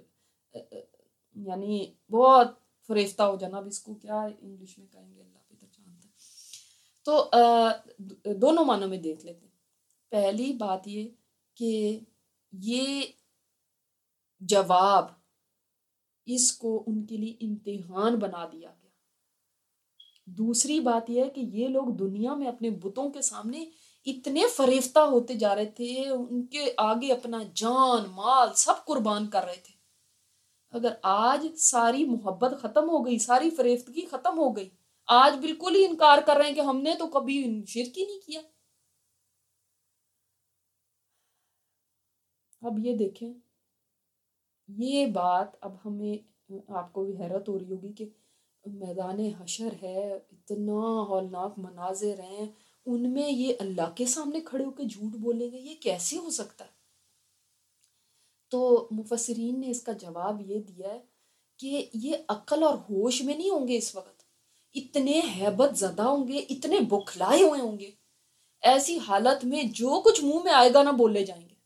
یعنی بہت فریفتہ ہو جانا. اب اس کو کیا انگلش میں کہیں گے اللہ بہتر جانتا ہے. تو دونوں معنوں میں دیکھ لیتے ہیں. پہلی بات یہ کہ یہ جواب اس کو ان کے لیے امتحان بنا دیا گیا. دوسری بات یہ ہے کہ یہ لوگ دنیا میں اپنے بتوں کے سامنے اتنے فریفتہ ہوتے جا رہے تھے، ان کے آگے اپنا جان مال سب قربان کر رہے تھے. اگر آج ساری محبت ختم ہو گئی، ساری فریفتگی ختم ہو گئی، آج بالکل ہی انکار کر رہے ہیں کہ ہم نے تو کبھی شرک ہی نہیں کیا. اب یہ دیکھیں یہ بات، اب ہمیں آپ کو بھی حیرت ہو رہی ہوگی کہ میدان حشر ہے، اتنا ہولناک مناظر ہیں، ان میں یہ اللہ کے سامنے کھڑے ہو کے جھوٹ بولیں گے، یہ کیسے ہو سکتا ہے؟ تو مفسرین نے اس کا جواب یہ دیا ہے کہ یہ عقل اور ہوش میں نہیں ہوں گے اس وقت، اتنے ہیبت زدہ ہوں گے، اتنے بکھلائے ہوئے ہوں گے، ایسی حالت میں جو کچھ منہ میں آئے گا نہ بولے جائیں گے.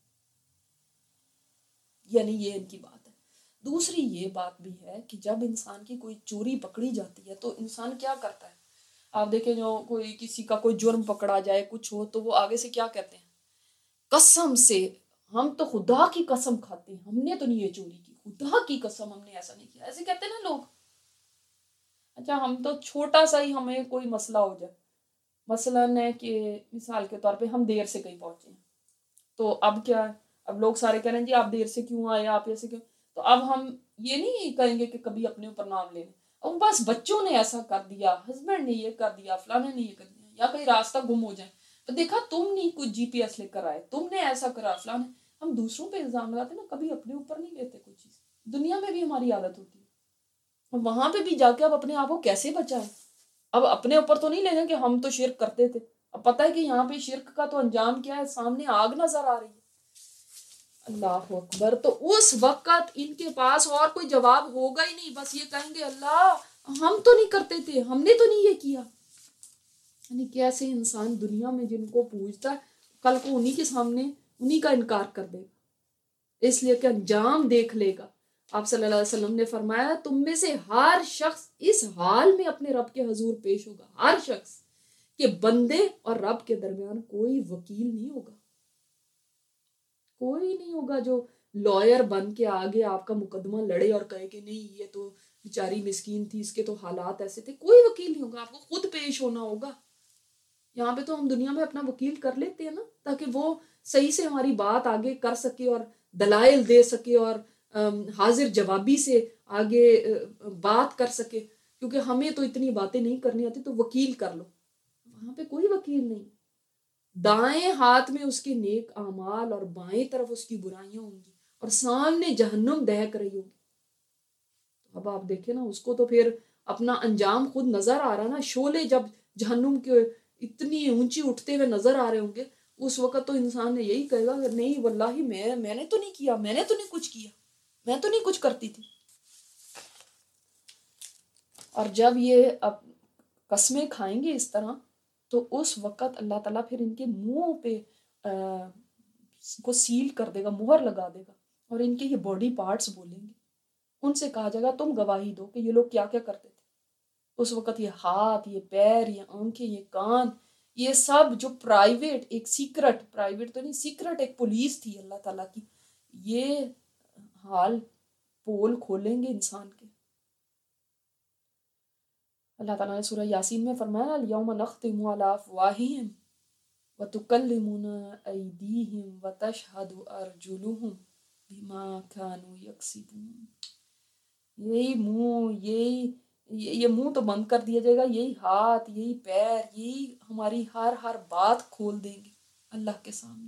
یعنی یہ ان کی بات ہے. دوسری یہ بات بھی ہے کہ جب انسان کی کوئی چوری پکڑی جاتی ہے تو انسان کیا کرتا ہے؟ آپ دیکھیں جو کوئی کسی کا کوئی جرم پکڑا جائے کچھ ہو تو وہ آگے سے کیا کہتے ہیں؟ قسم سے ہم تو خدا کی قسم کھاتے ہیں، ہم نے تو نہیں یہ چوری کی، خدا کی قسم ہم نے ایسا نہیں کیا، ایسے کہتے ہیں نا لوگ. اچھا ہم تو چھوٹا سا ہی ہمیں کوئی مسئلہ ہو جائے، مثلاً ہے کہ مثال کے طور پہ ہم دیر سے کہیں پہنچے ہیں تو اب کیا ہے، اب لوگ سارے کہہ رہے ہیں جی آپ دیر سے کیوں آئے، آپ ایسے کیوں. تو اب ہم یہ نہیں کہیں گے کہ کبھی اپنے اوپر نام لے لیں، اب بس بچوں نے ایسا کر دیا، ہسبینڈ نے یہ کر دیا، فلانے نے یہ کر دیا، یا کہیں راستہ گم ہو جائے تو دیکھا تم نہیں کچھ جی پی ایس لے کر آئے، تم نے ایسا کرا، فلانے. ہم دوسروں پہ الزام لگاتے نا، کبھی اپنے اوپر نہیں لیتے کوئی چیز. دنیا میں بھی ہماری عادت ہوتی ہے، اور وہاں پہ بھی جا کے اب اپنے آپ کو کیسے بچائیں. اب اپنے اوپر تو نہیں لینا کہ ہم تو شرک کرتے تھے، اب پتہ ہے کہ یہاں پہ شرک کا تو انجام کیا ہے، سامنے آگ نظر آ رہی ہے. اللہ اکبر. تو اس وقت ان کے پاس اور کوئی جواب ہوگا ہی نہیں، بس یہ کہیں گے اللہ ہم تو نہیں کرتے تھے، ہم نے تو نہیں یہ کیا. یعنی کیسے انسان دنیا میں جن کو پوچھتا ہے کل کو انہی کے سامنے انہی کا انکار کر دے گا، اس لیے کہ انجام دیکھ لے گا. آپ صلی اللہ علیہ وسلم نے فرمایا تم میں سے ہر شخص اس حال میں اپنے رب کے حضور پیش ہوگا، ہر شخص، کہ بندے اور رب کے درمیان کوئی وکیل نہیں ہوگا، کوئی نہیں ہوگا جو لائر بن کے آگے آپ کا مقدمہ لڑے اور کہے کہ نہیں یہ تو بیچاری مسکین تھی، اس کے تو حالات ایسے تھے. کوئی وکیل نہیں ہوگا، آپ کو خود پیش ہونا ہوگا. یہاں پہ تو ہم دنیا میں اپنا وکیل کر لیتے ہیں نا، تاکہ وہ صحیح سے ہماری بات آگے کر سکے اور دلائل دے سکے اور حاضر جوابی سے آگے بات کر سکے، کیونکہ ہمیں تو اتنی باتیں نہیں کرنی آتی، تو وکیل کر لو. وہاں پہ کوئی وکیل نہیں. دائیں ہاتھ میں اس کے نیک اعمال اور بائیں طرف اس کی برائیاں ہوں گی، اور سامنے جہنم دہک رہی ہوگی. اب آپ دیکھیں نا اس کو تو پھر اپنا انجام خود نظر آ رہا نا، شعلے جب جہنم کے اتنی اونچی اٹھتے ہوئے نظر آ رہے ہوں گے، اس وقت تو انسان نے یہی کہے گا کہ نہیں واللہ میں نے تو نہیں کیا، میں نے تو نہیں کچھ کیا، میں تو نہیں کچھ کرتی تھی. اور جب یہ اب قسمیں کھائیں گے اس طرح، تو اس وقت اللہ تعالیٰ پھر ان کے منہ پہ کو سیل کر دے گا، مہر لگا دے گا، اور ان کے یہ باڈی پارٹس بولیں گے. ان سے کہا جائے گا تم گواہی دو کہ یہ لوگ کیا کیا کرتے تھے. اس وقت یہ ہاتھ، یہ پیر، یہ آنکھیں، یہ کان، یہ سب جو پرائیویٹ ایک سیکرٹ، پرائیویٹ تو نہیں سیکرٹ ایک پولیس تھی اللہ تعالیٰ کی، یہ حال پول کھولیں گے انسان کے. اللہ تعالیٰ نے سورہ یاسین میں فرمایا الیوم نختم علی افواہہم وتکلمنا ایدیہم وتشہد ارجلہم بما کانوا یکسبون. یہی منہ، یہ منہ تو بند کر دیا جائے گا، یہی ہاتھ، یہی پیر، یہی ہماری ہر بات کھول دیں گے اللہ کے سامنے.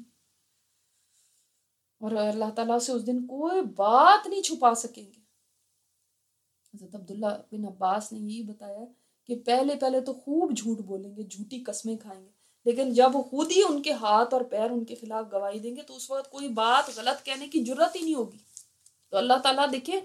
اور اللہ تعالیٰ سے اس دن کوئی بات نہیں چھپا سکیں گے. حضرت عبداللہ بن عباس نے یہی بتایا کہ پہلے تو خوب جھوٹ بولیں گے، جھوٹی قسمیں کھائیں گے، لیکن جب خود ہی ان کے ہاتھ اور پیر ان کے خلاف گواہی دیں گے تو اس وقت کوئی بات غلط کہنے کی جرت ہی نہیں ہوگی. تو اللہ تعالیٰ دیکھیں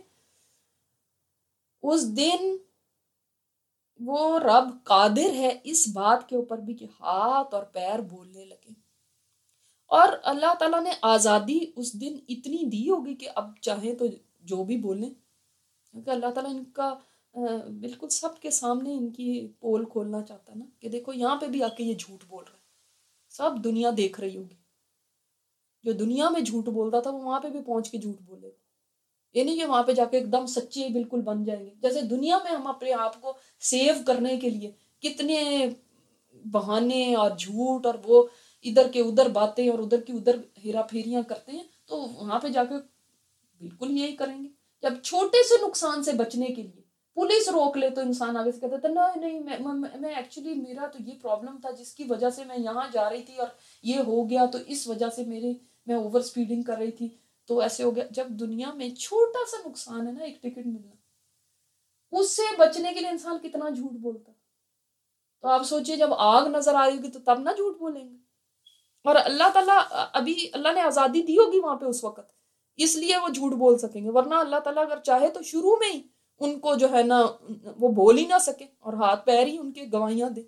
اس دن وہ رب قادر ہے اس بات کے اوپر بھی کہ ہاتھ اور پیر بولنے لگے. اور اللہ تعالیٰ نے آزادی اس دن اتنی دی ہوگی کہ اب چاہیں تو جو بھی بولیں، کیونکہ اللہ تعالیٰ ان کا بالکل سب کے سامنے ان کی پول کھولنا چاہتا ہے نا، کہ دیکھو یہاں پہ بھی آ کے یہ جھوٹ بول رہا ہے، سب دنیا دیکھ رہی ہوگی. جو دنیا میں جھوٹ بولتا تھا وہ وہاں پہ بھی پہنچ کے جھوٹ بولے گا. یہ نہیں کہ وہاں پہ جا کے ایک دم سچے بالکل بن جائیں گے. جیسے دنیا میں ہم اپنے آپ کو سیو کرنے کے لیے کتنے بہانے اور جھوٹ اور وہ ادھر کے ادھر باتیں اور ادھر کی ادھر ہیرا پھیریاں کرتے ہیں، تو وہاں پہ جا کے بالکل یہی کریں گے. جب چھوٹے سے نقصان سے بچنے کے لیے پولیس روک لے تو انسان آگے سے کہتا تھا نہیں میں ایکچولی میرا تو یہ پرابلم تھا جس کی وجہ سے میں یہاں جا رہی تھی اور یہ ہو گیا، تو اس وجہ سے میں اوور سپیڈنگ کر رہی تھی تو ایسے ہو گیا. جب دنیا میں چھوٹا سا نقصان ہے نا، ایک ٹکٹ ملنا، اس سے بچنے کے لیے انسان کتنا جھوٹ بولتا. تو آپ سوچئے جب آگ نظر آ رہی ہوگی تو تب نہ جھوٹ بولیں گے. اور اللہ تعالیٰ ابھی اللہ نے آزادی دی ہوگی وہاں پہ اس وقت، اس لیے وہ جھوٹ بول سکیں گے، ورنہ اللہ تعالیٰ اگر چاہے تو شروع میں ہی ان کو جو ہے نا وہ بول ہی نہ سکے اور ہاتھ پیر ہی ان کے گواہیاں دے.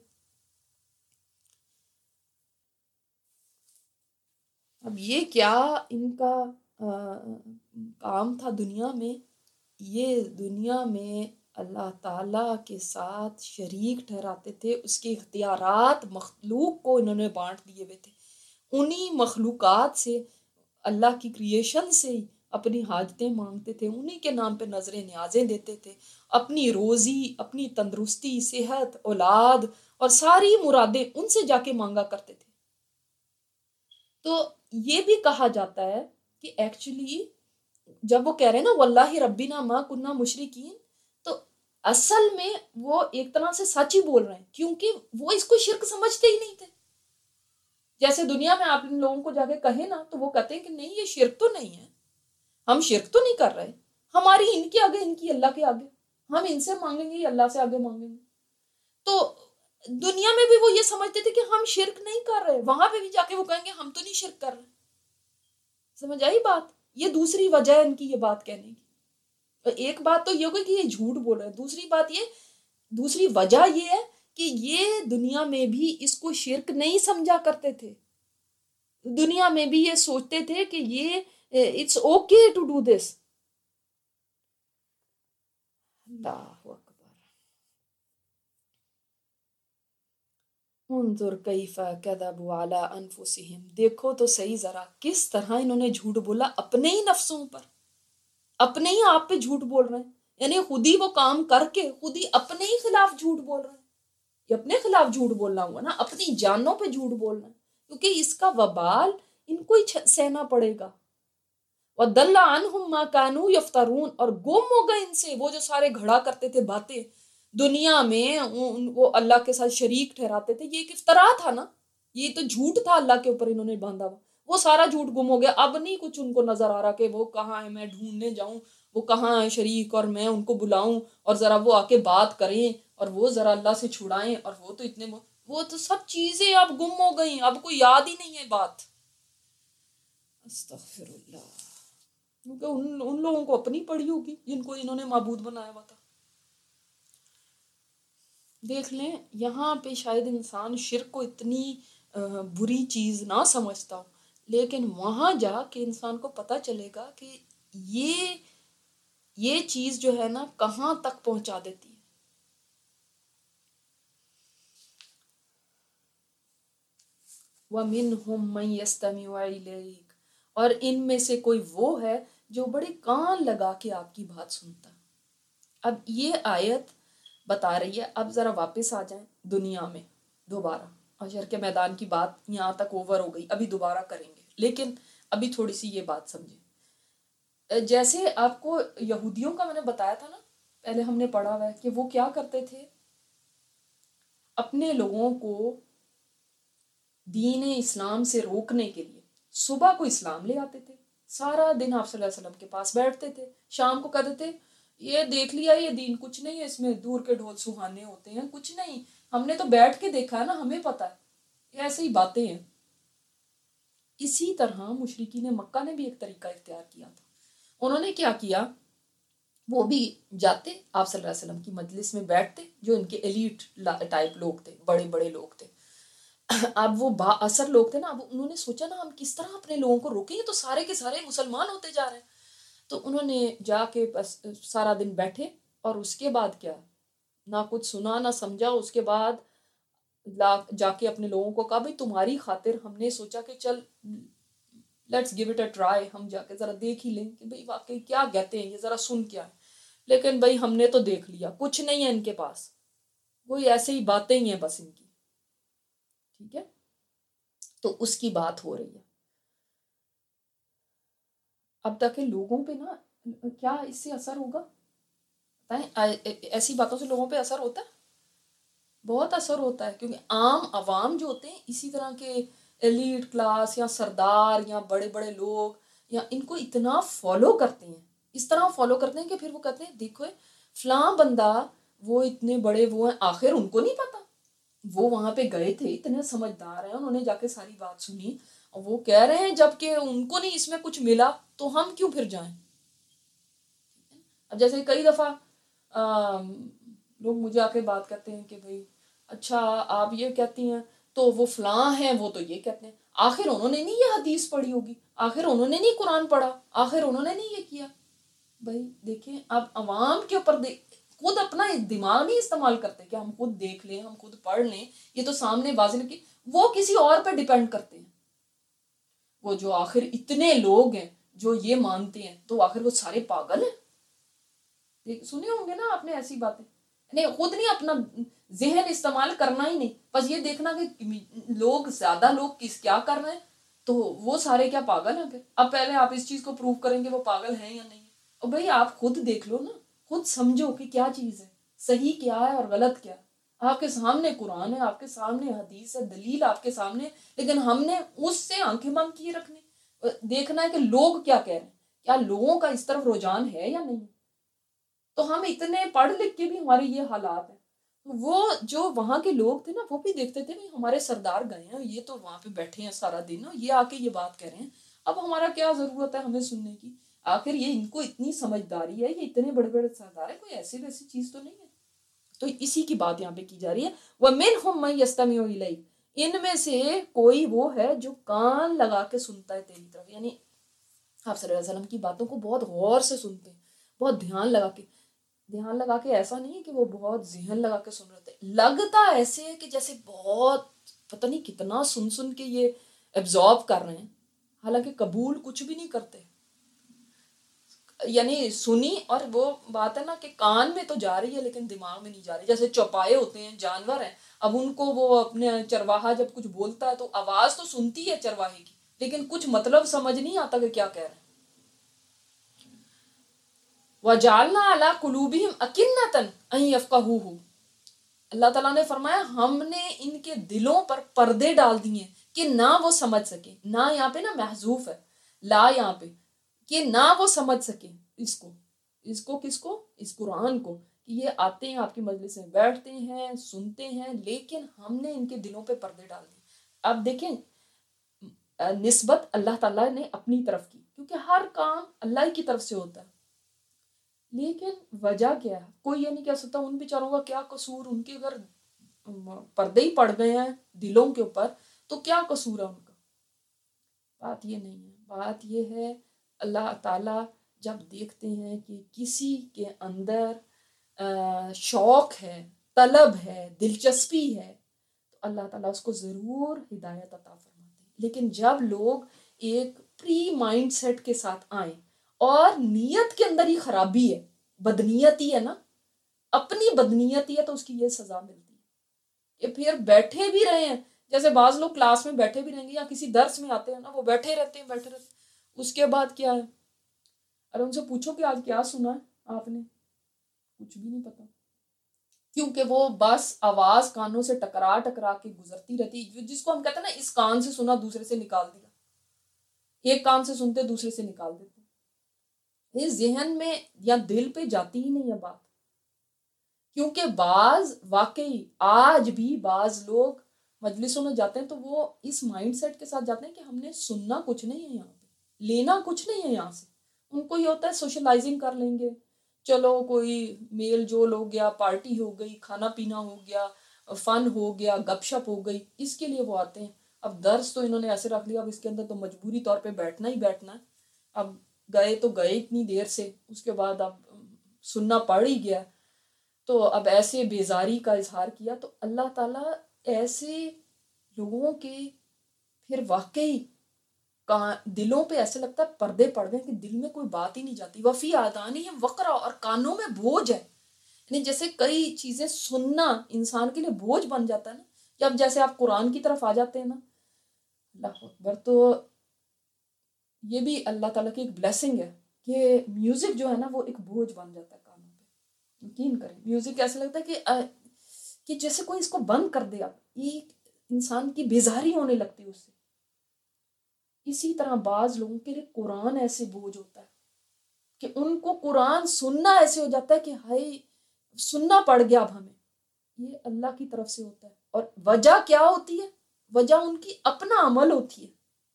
اب یہ کیا ان کا کام تھا دنیا میں، یہ دنیا میں اللہ تعالیٰ کے ساتھ شریک ٹھہراتے تھے. اس کے اختیارات مخلوق کو انہوں نے بانٹ دیے ہوئے تھے. انہی مخلوقات سے، اللہ کی کریشن سے ہی اپنی حاجتیں مانگتے تھے، انہی کے نام پہ نظر نیازیں دیتے تھے، اپنی روزی، اپنی تندرستی، صحت، اولاد اور ساری مرادیں ان سے جا کے مانگا کرتے تھے. تو یہ بھی کہا جاتا ہے کہ ایکچولی جب وہ کہہ رہے ہیں نا واللہ ربنا ما کننا مشرکین، تو اصل میں وہ ایک طرح سے سچ ہی بول رہے ہیں، کیونکہ وہ اس کو شرک سمجھتے ہی نہیں تھے. جیسے دنیا میں آپ ان لوگوں کو جا کے کہیں نا تو وہ کہتے ہیں کہ نہیں یہ شرک تو نہیں ہے، ہم شرک تو نہیں کر رہے، ہماری ان کے آگے ان کی اللہ کے آگے، ہم ان سے مانگیں گے یہ اللہ سے آگے مانگیں گے. تو دنیا میں بھی وہ یہ سمجھتے تھے کہ ہم شرک نہیں کر رہے، وہاں پہ بھی جا کے وہ کہیں گے ہم تو نہیں شرک کر رہے. سمجھ آئی بات؟ یہ دوسری وجہ ہے ان کی یہ بات کہنے کی. ایک بات تو یہ ہوگی کہ یہ جھوٹ بول رہے ہیں، دوسری وجہ یہ ہے کہ یہ دنیا میں بھی اس کو شرک نہیں سمجھا کرتے تھے. دنیا میں بھی یہ سوچتے تھے کہ یہ it's okay to do this. اللہ اکبر. انظر کیف کذبوا علی انفسہم، دیکھو تو صحیح ذرا کس طرح انہوں نے جھوٹ بولا اپنے ہی نفسوں پر، اپنے ہی آپ پہ جھوٹ بول رہے ہیں. یعنی خود ہی وہ کام کر کے خود ہی اپنے ہی خلاف جھوٹ بول رہے ہیں. یہ اپنے خلاف جھوٹ بولنا ہوا نا، اپنی جانوں پہ جھوٹ بولنا، کیونکہ اس کا وبال ان کو ہی سہنا پڑے گا. وَضَلَّ عَنْهُمْ مَا كَانُوا يَفْتَرُونَ، اور گم ہو گئے ان سے وہ جو سارے گھڑا کرتے تھے باتیں دنیا میں، وہ اللہ کے ساتھ شریک ٹھہراتے تھے. یہ ایک افترا تھا نا، یہ تو جھوٹ تھا اللہ کے اوپر انہوں نے باندھا ہوا. وہ سارا جھوٹ گم ہو گیا. اب نہیں کچھ ان کو نظر آ رہا کہ وہ کہاں ہے، میں ڈھونڈنے جاؤں وہ کہاں ہے شریک اور میں ان کو بلاؤں اور ذرا وہ آ کے بات کریں اور وہ ذرا اللہ سے چھڑائیں. اور وہ تو اتنے وہ تو سب چیزیں اب گم ہو گئیں، اب کوئی یاد ہی نہیں ہے بات. استغفر اللہ. کیونکہ ان لوگوں کو اپنی پڑی ہوگی جن کو انہوں نے معبود بنایا ہوا تھا. دیکھ لیں یہاں پہ شاید انسان شرک کو اتنی بری چیز نہ سمجھتا ہو، لیکن وہاں جا کے انسان کو پتہ چلے گا کہ یہ چیز جو ہے نا کہاں تک پہنچا دیتی ہے. وَمِنْهُمْ مَنْ يَسْتَمِعُ إِلَيْكَ، اور ان میں سے کوئی وہ ہے جو بڑے کان لگا کے آپ کی بات سنتا. اب یہ آیت بتا رہی ہے، اب ذرا واپس آ جائیں دنیا میں دوبارہ. حشر کے میدان کی بات یہاں تک اوور ہو گئی، ابھی دوبارہ کریں گے، لیکن ابھی تھوڑی سی یہ بات سمجھیں. جیسے آپ کو یہودیوں کا میں نے بتایا تھا نا، پہلے ہم نے پڑھا ہوا ہے کہ وہ کیا کرتے تھے، اپنے لوگوں کو دین اسلام سے روکنے کے لیے صبح کو اسلام لے آتے تھے، سارا دن آپ صلی اللہ علیہ وسلم کے پاس بیٹھتے تھے، شام کو کہتے تھے یہ دیکھ لیا یہ دین کچھ نہیں ہے، اس میں دور کے ڈھول سہانے ہوتے ہیں، کچھ نہیں، ہم نے تو بیٹھ کے دیکھا ہے نا، ہمیں پتہ ہے، یہ ایسے ہی باتیں ہیں. اسی طرح مشرکین مکہ نے بھی ایک طریقہ اختیار کیا تھا. انہوں نے کیا کیا، وہ بھی جاتے آپ صلی اللہ علیہ وسلم کی مجلس میں بیٹھتے، جو ان کے ایلیٹ ٹائپ لوگ تھے، بڑے بڑے لوگ تھے. اب وہ با اثر لوگ تھے نا، اب انہوں نے سوچا نا ہم کس طرح اپنے لوگوں کو روکیں، تو سارے کے سارے مسلمان ہوتے جا رہے ہیں. تو انہوں نے جا کے بس سارا دن بیٹھے، اور اس کے بعد کیا، نہ کچھ سنا نہ سمجھا. اس کے بعد جا کے اپنے لوگوں کو کہا بھائی تمہاری خاطر ہم نے سوچا کہ چل let's give it a try, ہم جا کے ذرا دیکھ ہی لیں کہ بھائی واقعی کیا کہتے ہیں یہ، ذرا سن کیا ہے. لیکن بھائی ہم نے تو دیکھ لیا کچھ نہیں ہے ان کے پاس، کوئی ایسے ہی باتیں ہی ہیں بس ان کی. ٹھیک ہے، تو اس کی بات ہو رہی ہے. اب تک کہ لوگوں پہ نا کیا اس سے اثر ہوگا، ایسی باتوں سے لوگوں پہ اثر ہوتا ہے، بہت اثر ہوتا ہے. کیونکہ عام عوام جو ہوتے ہیں اسی طرح کے ایلیٹ کلاس یا سردار یا بڑے بڑے لوگ یا ان کو اتنا فالو کرتے ہیں، اس طرح فالو کرتے ہیں کہ پھر وہ کہتے ہیں دیکھو فلاں بندہ وہ اتنے بڑے وہ ہیں، آخر ان کو نہیں پتا، وہ وہاں پہ گئے تھے، اتنے سمجھدار ہیں، انہوں نے جا کے ساری بات سنی، اور وہ کہہ رہے ہیں جب کہ ان کو نہیں اس میں کچھ ملا تو ہم کیوں پھر جائیں. اب جیسے کئی دفعہ لوگ مجھے آ کے بات کرتے ہیں کہ بھائی اچھا آپ یہ کہتی ہیں تو وہ فلاں ہیں وہ تو یہ کہتے ہیں، آخر انہوں نے نہیں یہ حدیث پڑھی ہوگی، آخر انہوں نے نہیں قرآن پڑھا، آخر انہوں نے نہیں یہ کیا. بھائی دیکھیں آپ عوام کے اوپر خود اپنا دماغ نہیں استعمال کرتے کہ ہم خود دیکھ لیں، ہم خود پڑھ لیں، یہ تو سامنے واضح کی وہ کسی اور پہ ڈیپینڈ کرتے ہیں. وہ جو آخر اتنے لوگ ہیں جو یہ مانتے ہیں تو آخر وہ سارے پاگل ہیں. سنے ہوں گے نا آپ نے ایسی باتیں، نہیں خود نہیں اپنا ذہن استعمال کرنا ہی نہیں، بس یہ دیکھنا کہ لوگ زیادہ لوگ کیا کر رہے ہیں تو وہ سارے کیا پاگل ہیں پھر؟ اب پہلے آپ اس چیز کو پروف کریں گے وہ پاگل ہیں یا نہیں ہے. اور بھائی آپ خود دیکھ لو نا، خود سمجھو کہ کیا چیز ہے، صحیح کیا ہے اور غلط کیا ہے. آپ کے سامنے قرآن ہے، آپ کے سامنے حدیث ہے، دلیل آپ کے سامنے، لیکن ہم نے اس سے آنکھیں بند کیے رکھنی، دیکھنا ہے کہ لوگ کیا کہہ رہے ہیں، کیا لوگوں کا اس طرف رجحان ہے یا نہیں. تو ہم اتنے پڑھ لکھ کے بھی ہمارے یہ حالات ہیں. وہ جو وہاں کے لوگ تھے نا وہ بھی دیکھتے تھے ہمارے سردار گئے ہیں، یہ تو وہاں پہ بیٹھے ہیں سارا دن، یہ آ کے یہ بات کہہ رہے ہیں، اب ہمارا کیا ضرورت ہے ہمیں سننے کی. آخر یہ ان کو اتنی سمجھداری ہے، یہ اتنے بڑے بڑے سردار ہیں، کوئی ایسی ویسی چیز تو نہیں ہے. تو اسی کی بات یہاں پہ کی جا رہی ہے. وَمِنْهُمْ مَن يَسْتَمِعُ إِلَيْكَ، ان میں سے کوئی وہ ہے جو کان لگا کے سنتا ہے تیری طرف، یعنی آپ صلی اللہ علیہ وسلم کی باتوں کو بہت غور سے سنتے ہیں، بہت دھیان لگا کے ایسا نہیں ہے کہ وہ بہت ذہن لگا کے سن رہے تھے، لگتا ایسے ہے کہ جیسے بہت پتہ نہیں کتنا سن کے یہ ایبزارب کر رہے ہیں، حالانکہ قبول کچھ بھی نہیں کرتے. یعنی سنی، اور وہ بات ہے نا کہ کان میں تو جا رہی ہے لیکن دماغ میں نہیں جا رہی. جیسے چوپائے ہوتے ہیں، جانور ہیں، اب ان کو وہ اپنے چرواہا جب کچھ بولتا ہے تو آواز تو سنتی ہے چرواہے کی، لیکن کچھ مطلب سمجھ نہیں آتا کہ کیا کہہ رہے ہیں. وَجَعَلْنَا عَلَىٰ قُلُوبِهِمْ أَكِنَّةً أَن يَفْقَهُوهُ، اللہ تعالیٰ نے فرمایا ہم نے ان کے دلوں پر پردے ڈال دیے کہ نہ وہ سمجھ سکیں. نہ یہاں پہ نا محذوف ہے، لا یہاں پہ، کہ نہ وہ سمجھ سکیں اس کو کس کو؟ اس قرآن کو، کہ یہ آتے ہیں آپ کی مجلس میں بیٹھتے ہیں سنتے ہیں، لیکن ہم نے ان کے دلوں پہ پردے ڈال دیے. اب دیکھیں نسبت اللہ تعالیٰ نے اپنی طرف کی، کیونکہ ہر کام اللہ کی طرف سے ہوتا ہے. لیکن وجہ کیا ہے؟ کوئی یہ نہیں کہہ سکتا ان بیچاروں کا کیا قصور، ان کے اگر پردے ہی پڑ گئے ہیں دلوں کے اوپر تو کیا قصور ہے ان کا. بات یہ نہیں ہے، بات یہ ہے اللہ تعالیٰ جب دیکھتے ہیں کہ کسی کے اندر شوق ہے، طلب ہے، دلچسپی ہے، تو اللہ تعالیٰ اس کو ضرور ہدایت عطا فرماتے ہیں. لیکن جب لوگ ایک پری مائنڈ سیٹ کے ساتھ آئیں اور نیت کے اندر ہی خرابی ہے، بدنیتی ہے نا، اپنی بدنیتی ہے، تو اس کی یہ سزا ملتی ہے کہ پھر بیٹھے بھی رہے ہیں. جیسے بعض لوگ کلاس میں بیٹھے بھی رہیں گے یا کسی درس میں آتے ہیں نا، وہ بیٹھے رہتے ہیں، اس کے بعد کیا ہے، ارے ان سے پوچھو کہ آج کیا سنا ہے آپ نے، کچھ بھی نہیں پتا، کیونکہ وہ بس آواز کانوں سے ٹکرا کے گزرتی رہتی، جس کو ہم کہتے ہیں نا اس کان سے سنا دوسرے سے نکال دیا، ایک کان سے سنتے دوسرے سے نکال دیتے. یہ ذہن میں یا دل پہ جاتی ہی نہیں ہے بات. کیونکہ بعض واقعی آج بھی بعض لوگ مجلسوں میں جاتے ہیں تو وہ اس مائنڈ سیٹ کے ساتھ جاتے ہیں کہ ہم نے سننا کچھ نہیں ہے، یہاں پہ لینا کچھ نہیں ہے یہاں سے. ان کو یہ ہوتا ہے سوشلائزنگ کر لیں گے، چلو کوئی میل جول ہو گیا، پارٹی ہو گئی، کھانا پینا ہو گیا، فن ہو گیا، گپ شپ ہو گئی، اس کے لیے وہ آتے ہیں. اب درس تو انہوں نے ایسے رکھ لیا، اب اس کے اندر تو مجبوری طور پہ بیٹھنا ہی بیٹھنا ہے. اب گئے تو گئے اتنی دیر سے، اس کے بعد اب سننا پڑ ہی گیا، تو اب ایسے بیزاری کا اظہار کیا. تو اللہ تعالیٰ ایسے لوگوں کے پھر واقعی دلوں پہ ایسے لگتا ہے پردے پڑ گئے کہ دل میں کوئی بات ہی نہیں جاتی. وفی آذانہم وقرا، اور کانوں میں بوجھ ہے. یعنی جیسے کئی چیزیں سننا انسان کے لیے بوجھ بن جاتا ہے نا، جب جیسے آپ قرآن کی طرف آ جاتے ہیں نا، اللہ اکبر. تو یہ بھی اللہ تعالیٰ کی ایک بلیسنگ ہے کہ میوزک جو ہے نا وہ ایک بوجھ بن جاتا ہے کانوں پہ. یقین کریں میوزک ایسا لگتا ہے کہ جیسے کوئی اس کو بند کر دے، ایک انسان کی بیزاری ہونے لگتی ہے اس سے. اسی طرح بعض لوگوں کے لیے قرآن ایسے بوجھ ہوتا ہے کہ ان کو قرآن سننا ایسے ہو جاتا ہے کہ ہائے سننا پڑ گیا اب ہمیں. یہ اللہ کی طرف سے ہوتا ہے. اور وجہ کیا ہوتی ہے؟ وجہ ان کی اپنا عمل ہوتی ہے.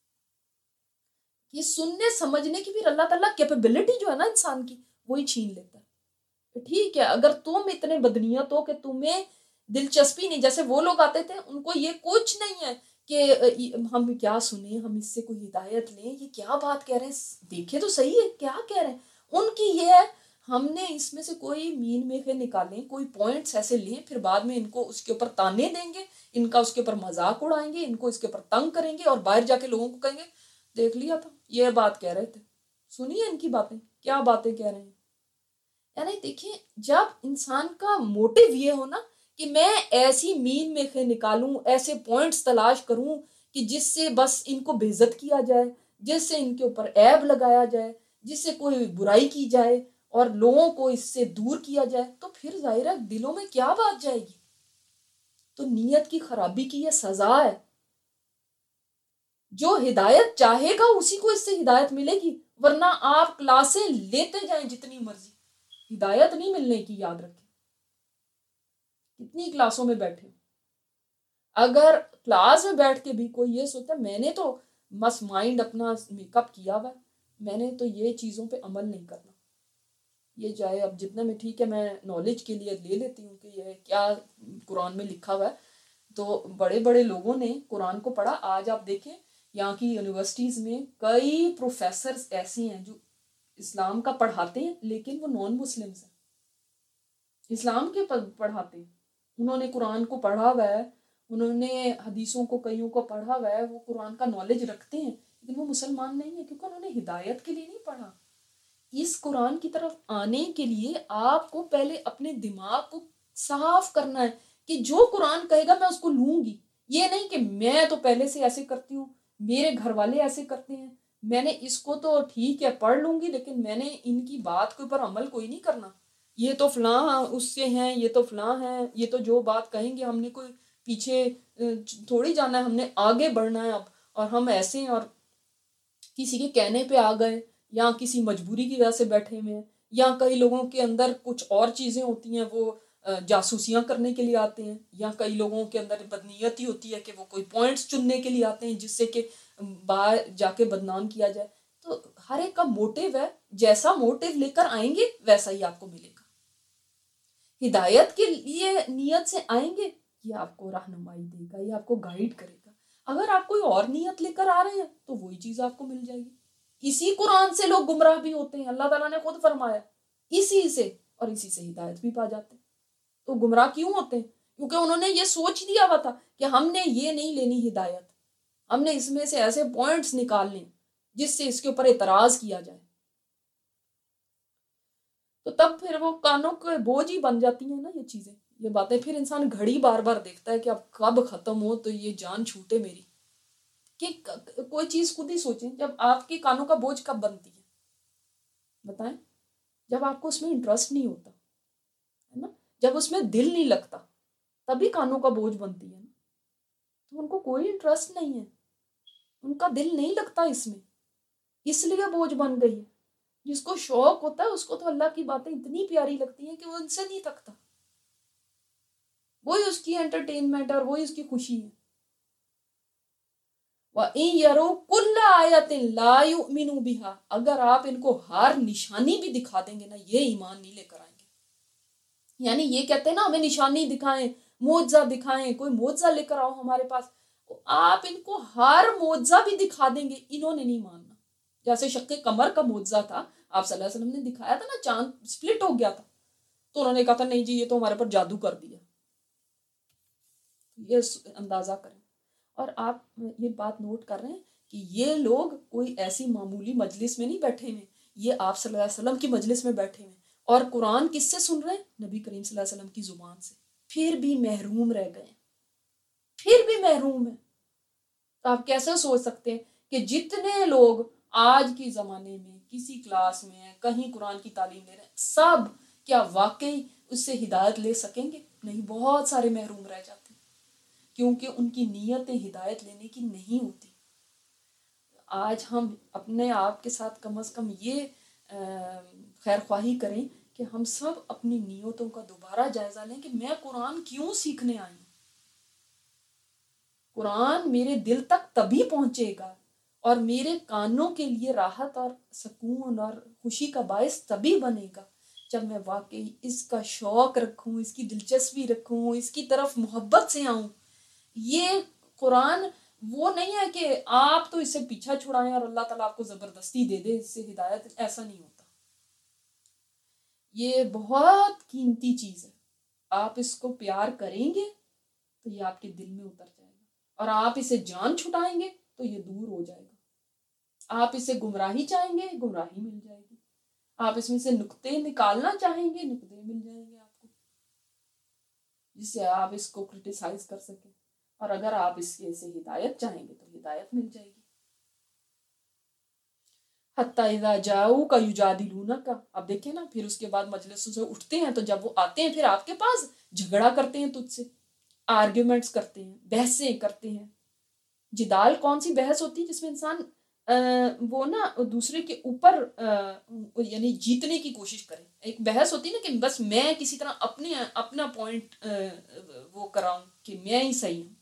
یہ سننے سمجھنے کی پھر اللہ تعالیٰ کیپیبلٹی جو ہے نا انسان کی وہی چھین لیتا ہے. ٹھیک ہے اگر تم اتنے بدنیت ہو کہ تمہیں دلچسپی نہیں، جیسے وہ لوگ آتے تھے ان کو یہ کچھ نہیں ہے کہ ہم کیا سنیں، ہم اس سے کوئی ہدایت لیں، یہ کیا بات کہہ رہے ہیں، دیکھیں تو صحیح ہے کیا کہہ رہے ہیں. ان کی یہ ہے ہم نے اس میں سے کوئی مین میخے نکالیں، کوئی پوائنٹس ایسے لیں، پھر بعد میں ان کو اس کے اوپر تانے دیں گے، ان کا اس کے اوپر مذاق اڑائیں گے، ان کو اس کے اوپر تنگ کریں گے، اور باہر جا کے لوگوں کو کہیں گے دیکھ لیا تھا یہ بات کہہ رہے تھے، سنیے ان کی باتیں کیا باتیں کہہ رہے ہیں. یعنی دیکھیں جب انسان کا موٹیو یہ ہو نا کہ میں ایسی مین میخیں نکالوں، ایسے پوائنٹس تلاش کروں کہ جس سے بس ان کو بے عزت کیا جائے، جس سے ان کے اوپر عیب لگایا جائے، جس سے کوئی برائی کی جائے اور لوگوں کو اس سے دور کیا جائے، تو پھر ظاہر ہے دلوں میں کیا بات جائے گی؟ تو نیت کی خرابی کی یہ سزا ہے. جو ہدایت چاہے گا اسی کو اس سے ہدایت ملے گی، ورنہ آپ کلاسیں لیتے جائیں جتنی مرضی، ہدایت نہیں ملنے کی. یاد رکھیں کتنی کلاسوں میں بیٹھے، اگر کلاس میں بیٹھ کے بھی کوئی یہ سوچتا میں نے تو بس مائنڈ اپنا میک اپ کیا ہوا ہے، میں نے تو یہ چیزوں پہ عمل نہیں کرنا، یہ چاہے اب جتنا میں ٹھیک ہے میں نالج کے لیے لے لیتی ہوں کہ یہ کیا قرآن میں لکھا ہوا ہے. تو بڑے بڑے لوگوں نے قرآن کو پڑھا. آج آپ دیکھیں یہاں کی یونیورسٹیز میں کئی پروفیسرز ایسی ہیں جو اسلام کا پڑھاتے ہیں لیکن وہ نان مسلمز ہیں، اسلام کے پڑھاتے ہیں. انہوں نے قرآن کو پڑھا ہوا ہے، انہوں نے حدیثوں کو کئیوں کو پڑھا ہوا ہے، وہ قرآن کا نالج رکھتے ہیں، لیکن وہ مسلمان نہیں ہیں کیونکہ انہوں نے ہدایت کے لیے نہیں پڑھا. اس قرآن کی طرف آنے کے لیے آپ کو پہلے اپنے دماغ کو صاف کرنا ہے کہ جو قرآن کہے گا میں اس کو لوں گی. یہ نہیں کہ میں تو پہلے سے ایسے کرتی ہوں، میرے گھر والے ایسے کرتے ہیں، میں نے اس کو تو ٹھیک ہے پڑھ لوں گی لیکن میں نے ان کی بات کے اوپر عمل کوئی نہیں کرنا. یہ تو فلاں اس سے ہیں، یہ تو فلاں ہیں، یہ تو جو بات کہیں گے ہم نے کوئی پیچھے تھوڑی جانا ہے، ہم نے آگے بڑھنا ہے اب، اور ہم ایسے ہیں اور کسی کے کہنے پہ آ گئے یا کسی مجبوری کی وجہ سے بیٹھے ہوئے ہیں، یا کئی لوگوں کے اندر کچھ اور چیزیں ہوتی ہیں، وہ جاسوسیاں کرنے کے لیے آتے ہیں، یا کئی لوگوں کے اندر بدنیتی ہوتی ہے کہ وہ کوئی پوائنٹس چننے کے لیے آتے ہیں جس سے کہ باہر جا کے بدنام کیا جائے. تو ہر ایک کا موٹیو ہے، جیسا موٹیو لے کر آئیں گے ویسا ہی آپ کو ملے گا. ہدایت کے لیے نیت سے آئیں گے، یہ آپ کو رہنمائی دے گا، یہ آپ کو گائیڈ کرے گا. اگر آپ کوئی اور نیت لے کر آ رہے ہیں تو وہی چیز آپ کو مل جائے گی. اسی قرآن سے لوگ گمراہ بھی ہوتے ہیں، اللہ تعالیٰ نے خود فرمایا اسی سے، اور اسی سے ہدایت بھی پا جاتے ہیں. تو گمراہ کیوں ہوتے ہیں؟ کیونکہ انہوں نے یہ سوچ دیا ہوا تھا کہ ہم نے یہ نہیں لینی ہدایت، ہم نے اس میں سے ایسے پوائنٹس نکالنے جس سے اس کے اوپر اعتراض کیا جائے. تو تب پھر وہ کانوں کے بوجھ ہی بن جاتی ہیں نا یہ چیزیں، یہ باتیں. پھر انسان گھڑی بار بار دیکھتا ہے کہ اب کب ختم ہو تو یہ جان چھوٹے میری. کہ کوئی چیز خود ہی سوچیں، جب آپ کے کانوں کا بوجھ کب بنتی ہے بتائیں؟ جب آپ کو اس میں انٹرسٹ نہیں ہوتا ہے نا، جب اس میں دل نہیں لگتا تبھی کانوں کا بوجھ بنتی ہے نا. تو ان کو کوئی انٹرسٹ نہیں ہے، ان کا دل نہیں لگتا اس میں، اس لیے بوجھ بن گئی ہے. جس کو شوق ہوتا ہے اس کو تو اللہ کی باتیں اتنی پیاری لگتی ہیں کہ وہ ان سے نہیں تھکتا، وہی اس کی انٹرٹینمنٹ اور وہی اس کی خوشی ہے. وَإِن يَرَوْا كُلَّ آيَةٍ لَا يُؤْمِنُوا بِهَا، اگر آپ ان کو ہر نشانی بھی دکھا دیں گے نا یہ ایمان نہیں لے کر آئیں گے. یعنی یہ کہتے ہیں نا ہمیں نشانی دکھائیں، معجزہ دکھائیں، کوئی معجزہ لے کر آؤ ہمارے پاس. آپ ان کو ہر معجزہ بھی دکھا دیں گے، انہوں نے نہیں ماننا. جیسے شق قمر کا معجزہ تھا، آپ صلی اللہ علیہ وسلم نے دکھایا تھا نا، چاند سپلٹ ہو گیا تھا، تو انہوں نے کہا تھا نہیں جی یہ تو ہمارے پر جادو کر دیا. یہ اندازہ کریں. اور آپ یہ بات نوٹ کر رہے ہیں کہ یہ لوگ کوئی ایسی معمولی مجلس میں نہیں بیٹھے ہوئے، یہ آپ صلی اللہ علیہ وسلم کی مجلس میں بیٹھے ہوئے اور قرآن کس سے سن رہے ہیں؟ نبی کریم صلی اللہ علیہ وسلم کی زبان سے. پھر بھی محروم رہ گئے، پھر بھی محروم ہیں. تو آپ کیسے سوچ سکتے ہیں کہ جتنے لوگ آج کے زمانے میں کسی کلاس میں ہیں، کہیں قرآن کی تعلیم لے رہے ہیں، سب کیا واقعی اس سے ہدایت لے سکیں گے؟ نہیں، بہت سارے محروم رہ جاتے ہیں کیونکہ ان کی نیتیں ہدایت لینے کی نہیں ہوتی. آج ہم اپنے آپ کے ساتھ کم از کم یہ خیر خواہی کریں کہ ہم سب اپنی نیتوں کا دوبارہ جائزہ لیں کہ میں قرآن کیوں سیکھنے آئی ہوں. قرآن میرے دل تک تبھی پہنچے گا اور میرے کانوں کے لیے راحت اور سکون اور خوشی کا باعث تبھی بنے گا جب میں واقعی اس کا شوق رکھوں، اس کی دلچسپی رکھوں، اس کی طرف محبت سے آؤں. یہ قرآن وہ نہیں ہے کہ آپ تو اس سے پیچھا چھڑائیں اور اللہ تعالیٰ آپ کو زبردستی دے دے اس سے ہدایت، ایسا نہیں ہوتا. یہ بہت قیمتی چیز ہے. آپ اس کو پیار کریں گے تو یہ آپ کے دل میں اتر جائے گا، اور آپ اسے جان چھٹائیں گے تو یہ دور ہو جائے گا. آپ اسے گمراہی چاہیں گے، گمراہی مل جائے گی. آپ اس میں سے نقطے نکالنا چاہیں گے، نقطے مل جائیں گے آپ کو، جس سے آپ اس کو کرٹیسائز کر سکیں. اور اگر آپ اس کے سے ہدایت چاہیں گے تو ہدایت مل جائے گی. حتیٰ اذا جاؤک یجادلونک، اب دیکھیں نا پھر اس کے بعد مجلسوں سے اٹھتے ہیں تو جب وہ آتے ہیں پھر آپ کے پاس جھگڑا کرتے ہیں تجھ سے، آرگیومنٹس کرتے ہیں، بحثیں کرتے ہیں. جدال کون سی بحث ہوتی ہے؟ جس میں انسان وہ نا دوسرے کے اوپر یعنی جیتنے کی کوشش کرے. ایک بحث ہوتی ہے نا کہ بس میں کسی طرح اپنا پوائنٹ وہ کراؤں کہ میں ہی صحیح ہوں.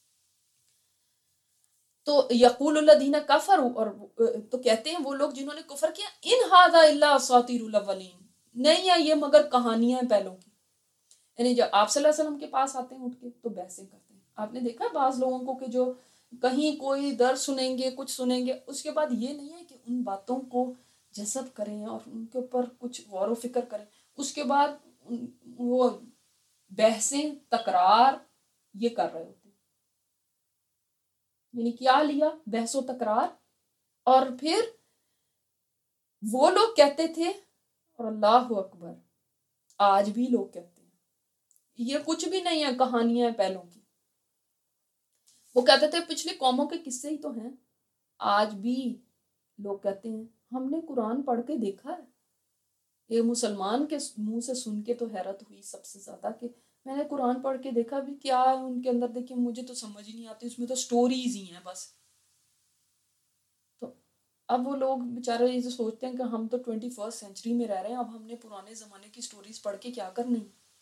تو یقول الذین کفروا، اور تو کہتے ہیں وہ لوگ جنہوں نے کفر کیا، ان ھذا الا اساطیر الاولین، نہیں ہے یہ مگر کہانیاں ہیں پہلوں کی. یعنی جب آپ صلی اللہ علیہ وسلم کے پاس آتے ہیں اٹھ کے تو بحثیں کرتے ہیں. آپ نے دیکھا بعض لوگوں کو کہ جو کہیں کوئی درس سنیں گے، کچھ سنیں گے، اس کے بعد یہ نہیں ہے کہ ان باتوں کو جذب کریں اور ان کے اوپر کچھ غور و فکر کریں. اس کے بعد وہ بحثیں، تکرار یہ کر رہے ہوتے ہیں. یعنی کیا لیا؟ بحث و تکرار. اور پھر وہ لوگ کہتے تھے، اور اللہ اکبر آج بھی لوگ کہتے ہیں، یہ کچھ بھی نہیں ہے، کہانیاں ہیں پہلوں کی. وہ کہتے تھے پچھلی قوموں کے قصے ہی تو ہیں. آج بھی لوگ کہتے ہیں ہم نے قرآن پڑھ کے دیکھا ہے. یہ مسلمان کے منہ سے سن کے تو حیرت ہوئی سب سے زیادہ کہ میں نے قرآن پڑھ کے دیکھا بھی کیا ہے ان کے اندر. دیکھیں مجھے تو سمجھ ہی نہیں آتی، اس میں تو سٹوریز ہی ہیں بس. تو اب وہ لوگ بیچارے یہ سوچتے ہیں کہ ہم تو 21 سینچری میں رہ رہے ہیں، اب ہم نے پرانے زمانے کی سٹوریز پڑھ کے کیا کرنی.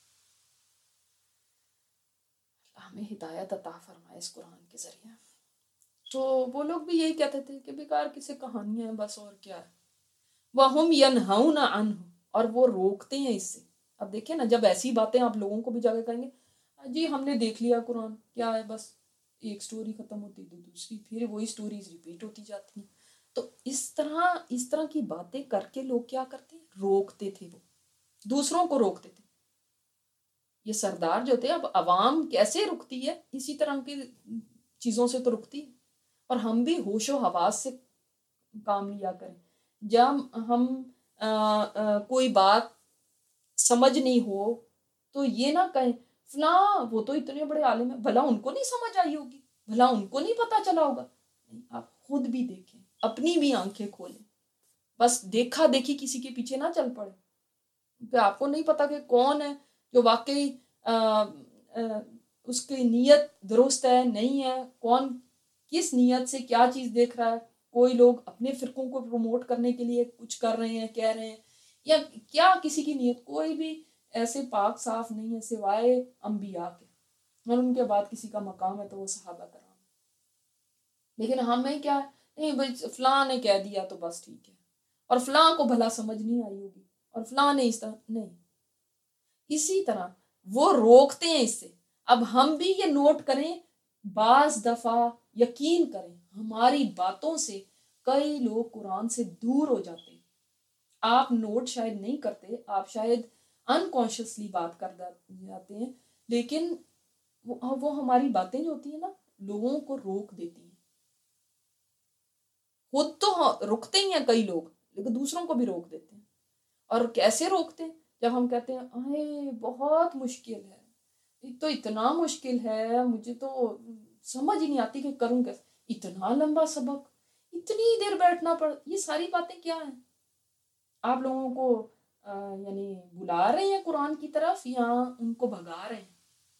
ہمیں ہدایت عطا فرمائے اس قرآن کے ذریعے. تو وہ لوگ بھی یہی کہتے تھے کہ بیکار کسی کہانیاں ہیں بس، اور کیا ہے. وَهُمْ يَنْهَوْنَ عَنْهُ، اور وہ روکتے ہیں اس سے. اب دیکھیں نا جب ایسی باتیں آپ لوگوں کو بھی جا کے کہیں گے جی ہم نے دیکھ لیا قرآن کیا ہے، بس ایک سٹوری ختم ہوتی تو دوسری، پھر وہی سٹوریز ریپیٹ ہوتی جاتی ہیں. تو اس طرح کی باتیں کر کے لوگ کیا کرتے ہیں؟ روکتے تھے، وہ دوسروں کو روکتے تھے. یہ سردار جو تھے، اب عوام کیسے رکتی ہے؟ اسی طرح کی چیزوں سے تو رکتی ہے. اور ہم بھی ہوش و حواس سے کام لیا کریں. جب ہم کوئی بات سمجھ نہیں ہو تو یہ نہ کہیں فلاں وہ تو اتنے بڑے عالم ہیں، بھلا ان کو نہیں سمجھ آئی ہوگی، بھلا ان کو نہیں پتا چلا ہوگا. نہیں، آپ خود بھی دیکھیں، اپنی بھی آنکھیں کھولیں. بس دیکھا دیکھی کسی کے پیچھے نہ چل پڑے، کیونکہ آپ کو نہیں پتا کہ کون ہے جو واقعی اس کی نیت درست ہے نہیں ہے، کون کس نیت سے کیا چیز دیکھ رہا ہے. کوئی لوگ اپنے فرقوں کو پروموٹ کرنے کے لیے کچھ کر رہے ہیں، کہہ رہے ہیں، یا کیا کسی کی نیت. کوئی بھی ایسے پاک صاف نہیں ہے سوائے انبیاء کے، اور ان کے بعد کسی کا مقام ہے تو وہ صحابہ کرام. لیکن ہمیں کیا ہے، نہیں بھائی فلاں نے کہہ دیا تو بس ٹھیک ہے، اور فلاں کو بھلا سمجھ نہیں آئی ہوگی، اور فلاں نے اس طرح نہیں. اسی طرح وہ روکتے ہیں اس سے. اب ہم بھی یہ نوٹ کریں، بعض دفعہ یقین کریں ہماری باتوں سے کئی لوگ قرآن سے دور ہو جاتے ہیں. آپ نوٹ شاید نہیں کرتے، آپ شاید انکانشیسلی بات کر جاتے ہیں، لیکن وہ ہماری باتیں جو ہوتی ہیں نا لوگوں کو روک دیتی ہیں. خود تو رکتے ہی ہیں کئی لوگ، لیکن دوسروں کو بھی روک دیتے ہیں. اور کیسے روکتے ہیں؟ جب ہم کہتے ہیں بہت مشکل ہے، ایک تو اتنا مشکل ہے مجھے تو سمجھ ہی نہیں آتی کہ کروں کیسے، اتنا لمبا سبق، اتنی دیر بیٹھنا پڑ. یہ ساری باتیں کیا ہیں؟ آپ لوگوں کو یعنی بلا رہے ہیں قرآن کی طرف یا ان کو بھگا رہے ہیں؟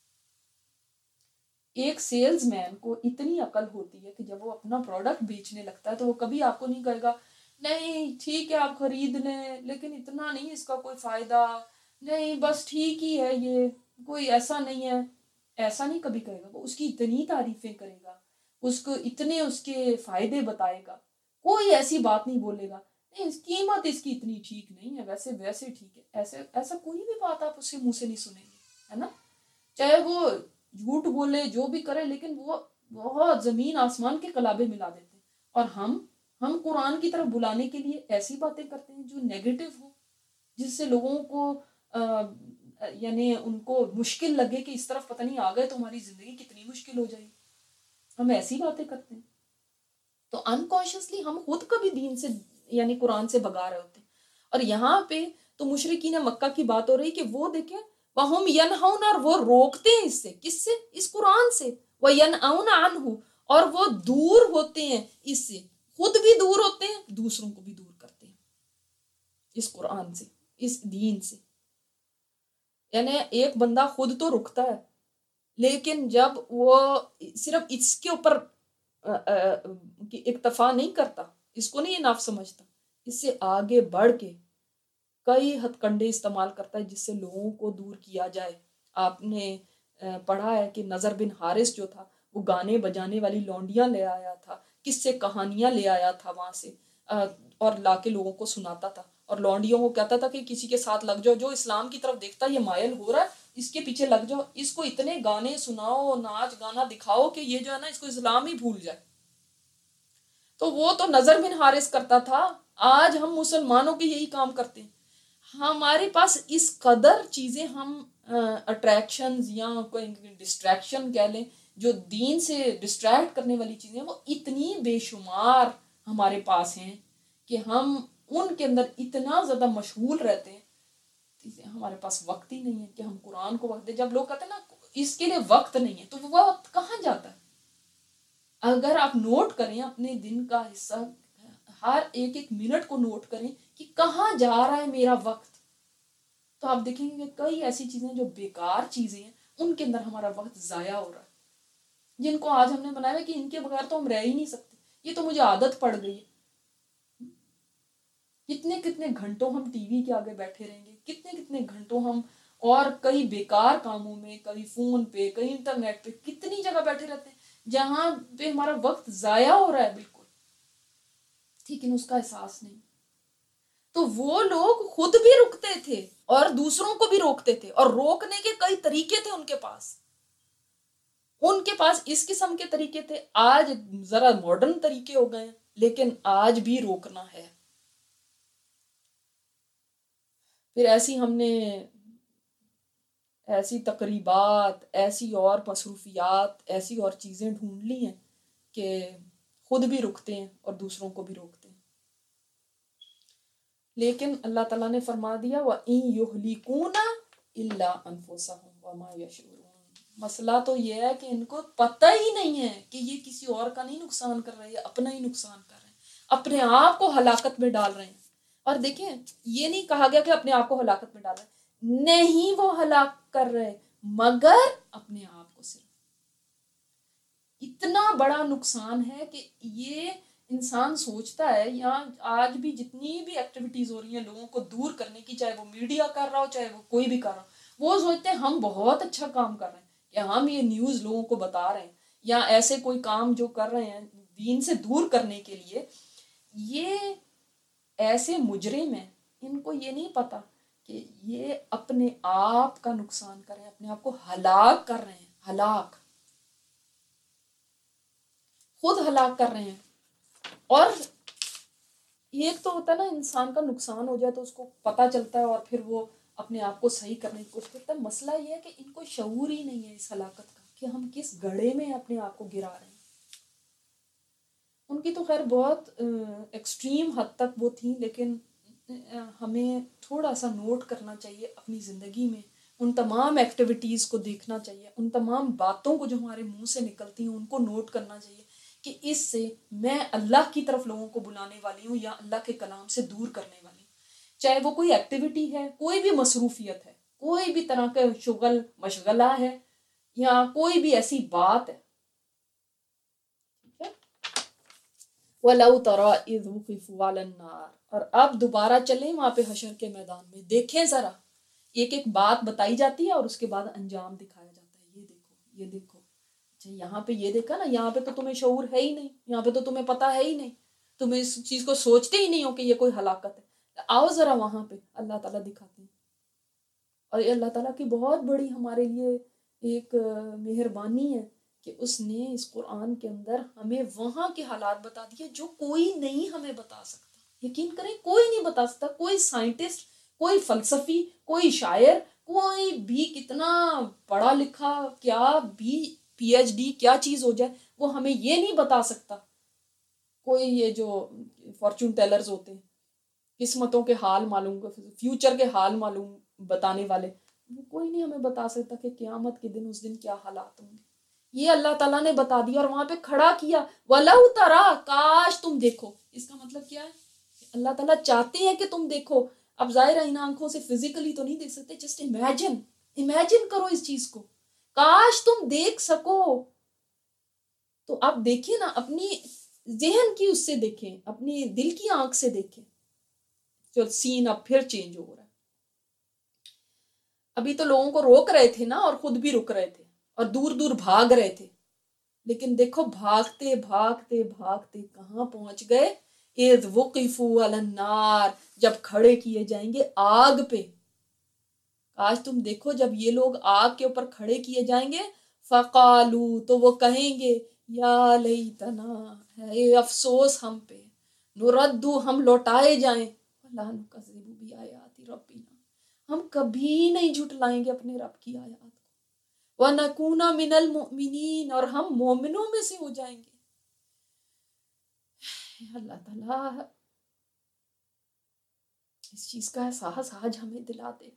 ایک سیلز مین کو اتنی عقل ہوتی ہے کہ جب وہ اپنا پروڈکٹ بیچنے لگتا ہے تو وہ کبھی آپ کو نہیں کہے گا نہیں ٹھیک ہے آپ خرید لیں لیکن اتنا نہیں، اس کا کوئی فائدہ نہیں، بس ٹھیک ہی ہے، یہ کوئی ایسا نہیں ہے. ایسا نہیں کبھی کہے گا. وہ اس کی اتنی تعریفیں کرے گا، اس کو اتنے اس کے فائدے بتائے گا. کوئی ایسی بات نہیں بولے گا نہیں قیمت اس کی اتنی ٹھیک نہیں ہے، ویسے ٹھیک ہے. ایسا کوئی بھی بات آپ اس کے منہ سے نہیں سنیں گے، ہے نا. چاہے وہ جھوٹ بولے جو بھی کرے، لیکن وہ بہت زمین آسمان کے قلابے ملا دیتے ہیں. اور ہم قرآن کی طرف بلانے کے لیے ایسی باتیں کرتے ہیں جو نیگیٹو ہو، جس سے لوگوں کو یعنی ان کو مشکل لگے کہ اس طرف پتہ نہیں آ گئے تو ہماری زندگی کتنی مشکل ہو جائے گی. ہم ایسی باتیں کرتے ہیں. تو انکانشیسلی ہم خود کبھی دین سے یعنی قرآن سے بھگا رہے ہوتے ہیں. اور یہاں پہ تو مشرکین مکہ کی بات ہو رہی کہ وہ دیکھیں وَهُمْ يَنْهَوْنَ، اور وہ روکتے ہیں اس سے. کس سے؟ اس قرآن سے. وَيَنْأَوْنَ عَنْهُ، اور وہ دور ہوتے ہیں اس سے، خود بھی دور ہوتے ہیں، دوسروں کو بھی دور کرتے ہیں اس قرآن سے، اس دین سے. یعنی ایک بندہ خود تو رکتا ہے، لیکن جب وہ صرف اس کے اوپر اکتفا نہیں کرتا، اس کو نہیں یہ ناف سمجھتا، اس سے آگے بڑھ کے کئی ہتھ کنڈے استعمال کرتا ہے جس سے لوگوں کو دور کیا جائے. آپ نے پڑھا ہے کہ نضر بن حارث جو تھا وہ گانے بجانے والی لونڈیاں لے آیا تھا، کس سے کہانیاں لے آیا تھا وہاں سے، اور لا کے لوگوں کو سناتا تھا، اور لونڈیوں کو کہتا تھا کہ کسی کے ساتھ لگ جاؤ، جو اسلام کی طرف دیکھتا یہ مائل ہو رہا ہے اس کے پیچھے لگ جاؤ، اس کو اتنے گانے سناؤ، ناچ گانا دکھاؤ کہ یہ جو ہے نا اس کو اسلام ہی بھول جائے. تو وہ تو نضر بن حارث کرتا تھا. آج ہم مسلمانوں کے یہی کام کرتے ہیں. ہمارے پاس اس قدر چیزیں، ہم اٹریکشنز یا کوئی ڈسٹریکشن کہہ لیں، جو دین سے ڈسٹریکٹ کرنے والی چیزیں وہ اتنی بے شمار ہمارے پاس ہیں کہ ہم ان کے اندر اتنا زیادہ مشغول رہتے ہیں، ہمارے پاس وقت ہی نہیں ہے کہ ہم قرآن کو وقت دیں. جب لوگ کہتے ہیں نا اس کے لیے وقت نہیں ہے، تو وہ وقت کہاں جاتا ہے؟ اگر آپ نوٹ کریں اپنے دن کا حصہ، ہر ایک ایک منٹ کو نوٹ کریں کہ کہاں جا رہا ہے میرا وقت، تو آپ دیکھیں گے کہ کئی ایسی چیزیں جو بیکار چیزیں ہیں ان کے اندر ہمارا وقت ضائع ہو رہا ہے، جن کو آج ہم نے بنایا کہ ان کے بغیر تو ہم رہ ہی نہیں سکتے، یہ تو مجھے عادت پڑ گئی ہے. کتنے کتنے گھنٹوں ہم ٹی وی کے آگے بیٹھے رہیں گے، کتنے کتنے گھنٹوں ہم اور کئی بیکار کاموں میں، کئی فون پہ، کئی انٹرنیٹ پہ، کتنی جگہ بیٹھے رہتے ہیں جہاں پہ ہمارا وقت ضائع ہو رہا ہے بالکل، لیکن اس کا احساس نہیں. تو وہ لوگ خود بھی رکتے تھے اور دوسروں کو بھی روکتے تھے، اور روکنے کے کئی طریقے تھے ان کے پاس. ان کے پاس اس قسم کے طریقے تھے، آج ذرا ماڈرن طریقے ہو گئے ہیں، لیکن آج بھی روکنا ہے. پھر ایسی ہم نے ایسی تقریبات، ایسی اور مصروفیات، ایسی اور چیزیں ڈھونڈ لی ہیں کہ خود بھی رکتے ہیں اور دوسروں کو بھی روکتے ہیں. لیکن اللہ تعالیٰ نے فرما دیا وَإِن يُهْلِكُونَ إِلَّا أَنفُسَهُمْ وَمَا يَشْعُرُونَ. مسئلہ تو یہ ہے کہ ان کو پتہ ہی نہیں ہے کہ یہ کسی اور کا نہیں نقصان کر رہے ہیں، اپنا ہی نقصان کر رہے ہیں، اپنے آپ کو ہلاکت میں ڈال رہے ہیں. اور دیکھیں یہ نہیں کہا گیا کہ اپنے آپ کو ہلاکت میں ڈال رہے ہیں، نہیں وہ ہلاک کر رہے مگر اپنے آپ کو. صرف اتنا بڑا نقصان ہے کہ یہ انسان سوچتا ہے، یا آج بھی جتنی بھی ایکٹیویٹیز ہو رہی ہیں لوگوں کو دور کرنے کی، چاہے وہ میڈیا کر رہا ہو، چاہے وہ کوئی بھی کر رہا ہو، وہ سوچتے ہیں ہم بہت اچھا کام کر رہے ہیں کہ ہم یہ نیوز لوگوں کو بتا رہے ہیں، یا ایسے کوئی کام جو کر رہے ہیں دین سے دور کرنے کے لیے. یہ ایسے مجرم ہیں، ان کو یہ نہیں پتا کہ یہ اپنے آپ کا نقصان کر رہے ہیں، اپنے آپ کو ہلاک کر رہے ہیں، ہلاک خود ہلاک کر رہے ہیں. اور ایک تو ہوتا ہے نا انسان کا نقصان ہو جائے تو اس کو پتہ چلتا ہے اور پھر وہ اپنے آپ کو صحیح کرنے کی کوشش کرتا ہے. مسئلہ یہ ہے کہ ان کو شعور ہی نہیں ہے اس ہلاکت کا کہ ہم کس گڑھے میں اپنے آپ کو گرا رہے ہیں. ان کی تو خیر بہت ایکسٹریم حد تک وہ تھیں، لیکن ہمیں تھوڑا سا نوٹ کرنا چاہیے اپنی زندگی میں، ان تمام ایکٹیویٹیز کو دیکھنا چاہیے، ان تمام باتوں کو جو ہمارے منہ سے نکلتی ہیں ان کو نوٹ کرنا چاہیے کہ اس سے میں اللہ کی طرف لوگوں کو بلانے والی ہوں یا اللہ کے کلام سے دور کرنے والی ہوں. چاہے وہ کوئی ایکٹیویٹی ہے، کوئی بھی مصروفیت ہے، کوئی بھی طرح کا شغل مشغلہ ہے، یا کوئی بھی ایسی بات ہے. وَلَوْ تَرَىٰ إِذْ وُقِفُوا عَلَى النَّارِ. اور اب دوبارہ چلیں وہاں پہ حشر کے میدان میں، دیکھیں ذرا ایک ایک بات بتائی جاتی ہے اور اس کے بعد انجام دکھایا جاتا ہے. یہ دیکھو، یہ دیکھو، اچھا یہاں پہ یہ دیکھا نا، یہاں پہ تو تمہیں شعور ہے ہی نہیں، یہاں پہ تو تمہیں پتہ ہے ہی نہیں، تم اس چیز کو سوچتے ہی نہیں ہو کہ یہ کوئی ہلاکت ہے. آؤ ذرا وہاں پہ اللہ تعالیٰ دکھاتے ہیں. اور یہ اللہ تعالیٰ کی بہت بڑی ہمارے لیے ایک مہربانی ہے کہ اس نے اس قرآن کے اندر ہمیں وہاں کے حالات بتا دیے جو کوئی نہیں ہمیں بتا سکتا. یقین کریں کوئی نہیں بتا سکتا، کوئی سائنٹسٹ، کوئی فلسفی، کوئی شاعر، کوئی بھی کتنا پڑھا لکھا، کیا بھی پی ایچ ڈی کیا چیز ہو جائے، وہ ہمیں یہ نہیں بتا سکتا. کوئی یہ جو فارچون ٹیلرز ہوتے ہیں، قسمتوں کے حال معلوم، فیوچر کے حال معلوم بتانے والے، کوئی نہیں ہمیں بتا سکتا کہ قیامت کے دن اس دن کیا حالات ہوں گے. یہ اللہ تعالیٰ نے بتا دیا اور وہاں پہ کھڑا کیا. وَلَوْ تَرَا، کاش تم دیکھو. اس کا مطلب کیا ہے؟ اللہ تعالیٰ چاہتے ہیں کہ تم دیکھو. اب ظاہر ہے ان آنکھوں سے فزیکلی تو نہیں دیکھ سکتے، جسٹ امیجن کرو اس چیز کو. کاش تم دیکھ سکو. تو آپ دیکھیں نا، اپنی ذہن کی اس سے دیکھیں، اپنی دل کی آنکھ سے دیکھیں. جو سین اب پھر چینج ہو رہا ہے. ابھی تو لوگوں کو روک رہے تھے نا، اور خود بھی رک رہے تھے اور دور دور بھاگ رہے تھے. لیکن دیکھو بھاگتے بھاگتے بھاگتے کہاں پہنچ گئے؟ اذ وقفوا علی النار، جب کھڑے کیے جائیں گے آگ پہ. کاش تم دیکھو جب یہ لوگ آگ کے اوپر کھڑے کیے جائیں گے. فقالو، تو وہ کہیں گے یا لیتنا، ہے افسوس ہم پہ، نردو، ہم لوٹائے جائیں، ولا نکذب بآیات ربنا، ہم کبھی نہیں جھٹلائیں گے اپنے رب کی آیات کو. وَنَكُونَ مِنَ الْمُؤْمِنِينَ، اور ہم مومنوں میں سے ہو جائیں گے. اللہ تعالیٰ اس چیز کا احساس آج ہمیں دلا دے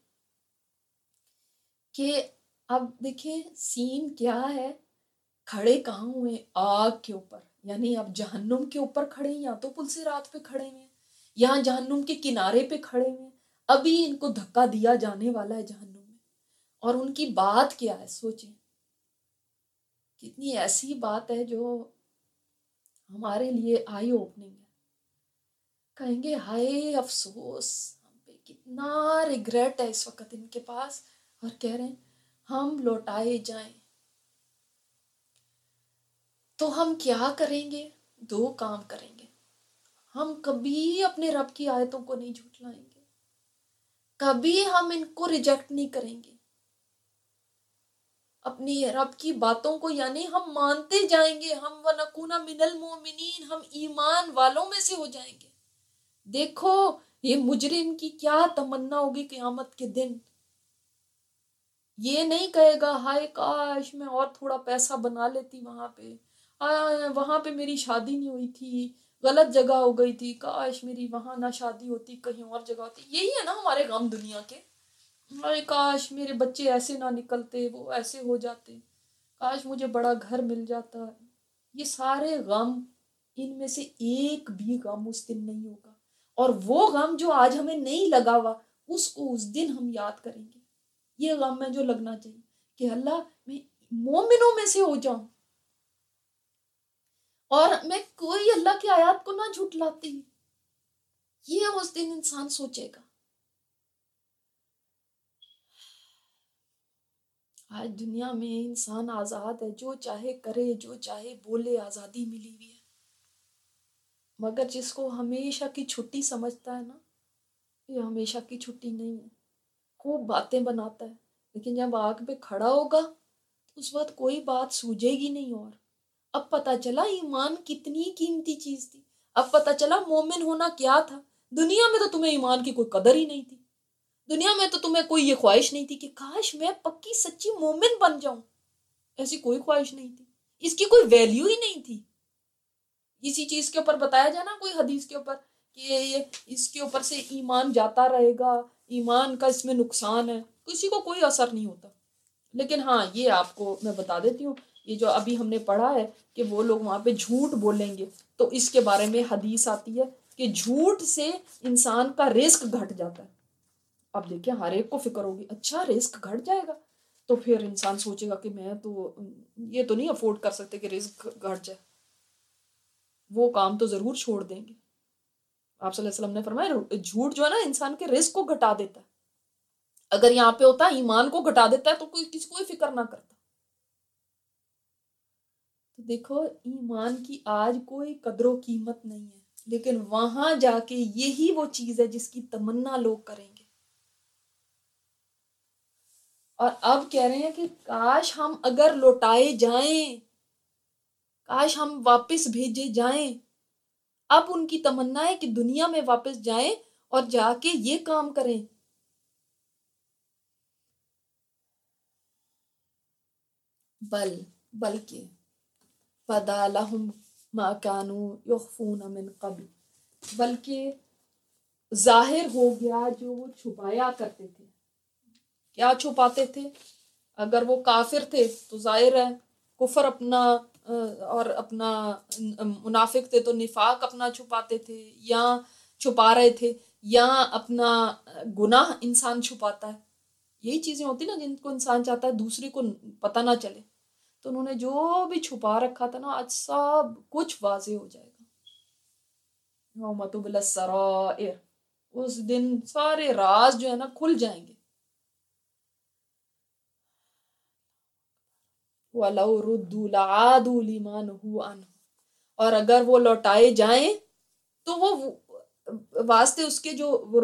کہ اب دیکھیں سین کیا ہے. کھڑے کہاں ہوئے؟ آگ کے اوپر. یعنی اب جہنم کے اوپر کھڑے ہیں، یا تو پل سے رات پہ کھڑے ہوئے ہیں، یا جہنم کے کنارے پہ کھڑے ہوئے ہیں. ابھی ان کو دھکا دیا جانے والا ہے جہنم میں. اور ان کی بات کیا ہے؟ سوچیں کتنی ایسی بات ہے جو ہمارے لیے آئی اوپننگ ہے. کہیں گے ہائے افسوس ہم پہ، کتنا ریگریٹ ہے اس وقت ان کے پاس، اور کہہ رہے ہیں ہم لوٹائے جائیں. تو ہم کیا کریں گے؟ دو کام کریں گے. ہم کبھی اپنے رب کی آیتوں کو نہیں جھٹلائیں گے، کبھی ہم ان کو ریجیکٹ نہیں کریں گے. اپنی رب کی باتوں کو یعنی ہم مانتے جائیں گے. ہم وَنَكُونَ مِنَ الْمُؤْمِنِينَ، ہم ایمان والوں میں سے ہو جائیں گے. دیکھو یہ مجرم کی کیا تمنا ہوگی قیامت کے دن. یہ نہیں کہے گا ہائے کاش میں اور تھوڑا پیسہ بنا لیتی وہاں پہ، وہاں پہ میری شادی نہیں ہوئی تھی، غلط جگہ ہو گئی تھی، کاش میری وہاں نہ شادی ہوتی کہیں اور جگہ ہوتی. یہی ہے نا ہمارے غم دنیا کے. ہائے کاش میرے بچے ایسے نہ نکلتے، وہ ایسے ہو جاتے، کاش مجھے بڑا گھر مل جاتا. یہ سارے غم، ان میں سے ایک بھی غم اس دن نہیں ہوگا. اور وہ غم جو آج ہمیں نہیں لگا ہوا، اس کو اس دن ہم یاد کریں گے. یہ غم ہے جو لگنا چاہیے کہ اللہ میں مومنوں میں سے ہو جاؤں، اور میں کوئی اللہ کی آیات کو نہ جھٹلاتی. یہ اس دن انسان سوچے گا. آج دنیا میں انسان آزاد ہے، جو چاہے کرے، جو چاہے بولے، آزادی ملی ہوئی ہے. مگر جس کو ہمیشہ کی چھٹی سمجھتا ہے نا، یہ ہمیشہ کی چھٹی نہیں ہے. خوب باتیں بناتا ہے، لیکن جب آگ پہ کھڑا ہوگا تو اس وقت کوئی بات سوجے گی نہیں. اور اب پتہ چلا ایمان کتنی قیمتی چیز تھی. اب پتہ چلا مومن ہونا کیا تھا. دنیا میں تو تمہیں ایمان کی کوئی قدر ہی نہیں تھی. دنیا میں تو تمہیں کوئی یہ خواہش نہیں تھی کہ کاش میں پکی سچی مومن بن جاؤں. ایسی کوئی خواہش نہیں تھی. اس کی کوئی ویلیو ہی نہیں تھی. اسی چیز کے اوپر بتایا جائے نا کوئی حدیث کے اوپر کہ یہ اس کے اوپر سے ایمان جاتا رہے گا، ایمان کا اس میں نقصان ہے، کسی کو کوئی اثر نہیں ہوتا. لیکن ہاں یہ آپ کو میں بتا دیتی ہوں، یہ جو ابھی ہم نے پڑھا ہے کہ وہ لوگ وہاں پہ جھوٹ بولیں گے، تو اس کے بارے میں حدیث آتی ہے کہ جھوٹ سے انسان کا رزق گھٹ جاتا ہے. اب دیکھیں ہر ایک کو فکر ہوگی اچھا رزق گھٹ جائے گا، تو پھر انسان سوچے گا کہ میں تو یہ تو نہیں افورڈ کر سکتے کہ رزق گھٹ جائے، وہ کام تو ضرور چھوڑ دیں گے. آپ صلی اللہ علیہ وسلم نے فرمایا جھوٹ جو ہے نا انسان کے رزق کو گھٹا دیتا ہے. اگر یہاں پہ ہوتا ایمان کو گھٹا دیتا ہے تو کوئی کسی کوئی فکر نہ کرتا. تو دیکھو ایمان کی آج کوئی قدر و قیمت نہیں ہے، لیکن وہاں جا کے یہی وہ چیز ہے جس کی تمنا لوگ کریں گے. اور اب کہہ رہے ہیں کہ کاش ہم اگر لوٹائے جائیں، کاش ہم واپس بھیجے جائیں. اب ان کی تمنا ہے کہ دنیا میں واپس جائیں اور جا کے یہ کام کریں. بلکہ بدا لہم ما کانوا یخفون من قبل، بلکہ ظاہر ہو گیا جو وہ چھپایا کرتے تھے. کیا چھپاتے تھے؟ اگر وہ کافر تھے تو ظاہر ہے کفر اپنا اور اپنا منافق تھے تو نفاق اپنا چھپاتے تھے یا چھپا رہے تھے، یا اپنا گناہ انسان چھپاتا ہے. یہی چیزیں ہوتی نا جن کو انسان چاہتا ہے دوسرے کو پتہ نہ چلے. تو انہوں نے جو بھی چھپا رکھا تھا نا آج سب کچھ واضح ہو جائے گا. یوم تبلی السرائر، اس دن سارے راز جو ہے نا کھل جائیں گے. وَلَوْ رُدُّوا لَعَادُوا لِمَا نُهُوا عَنْهُ، اور اگر وہ لوٹائے جائیں تو وہ واسطے اس کے جو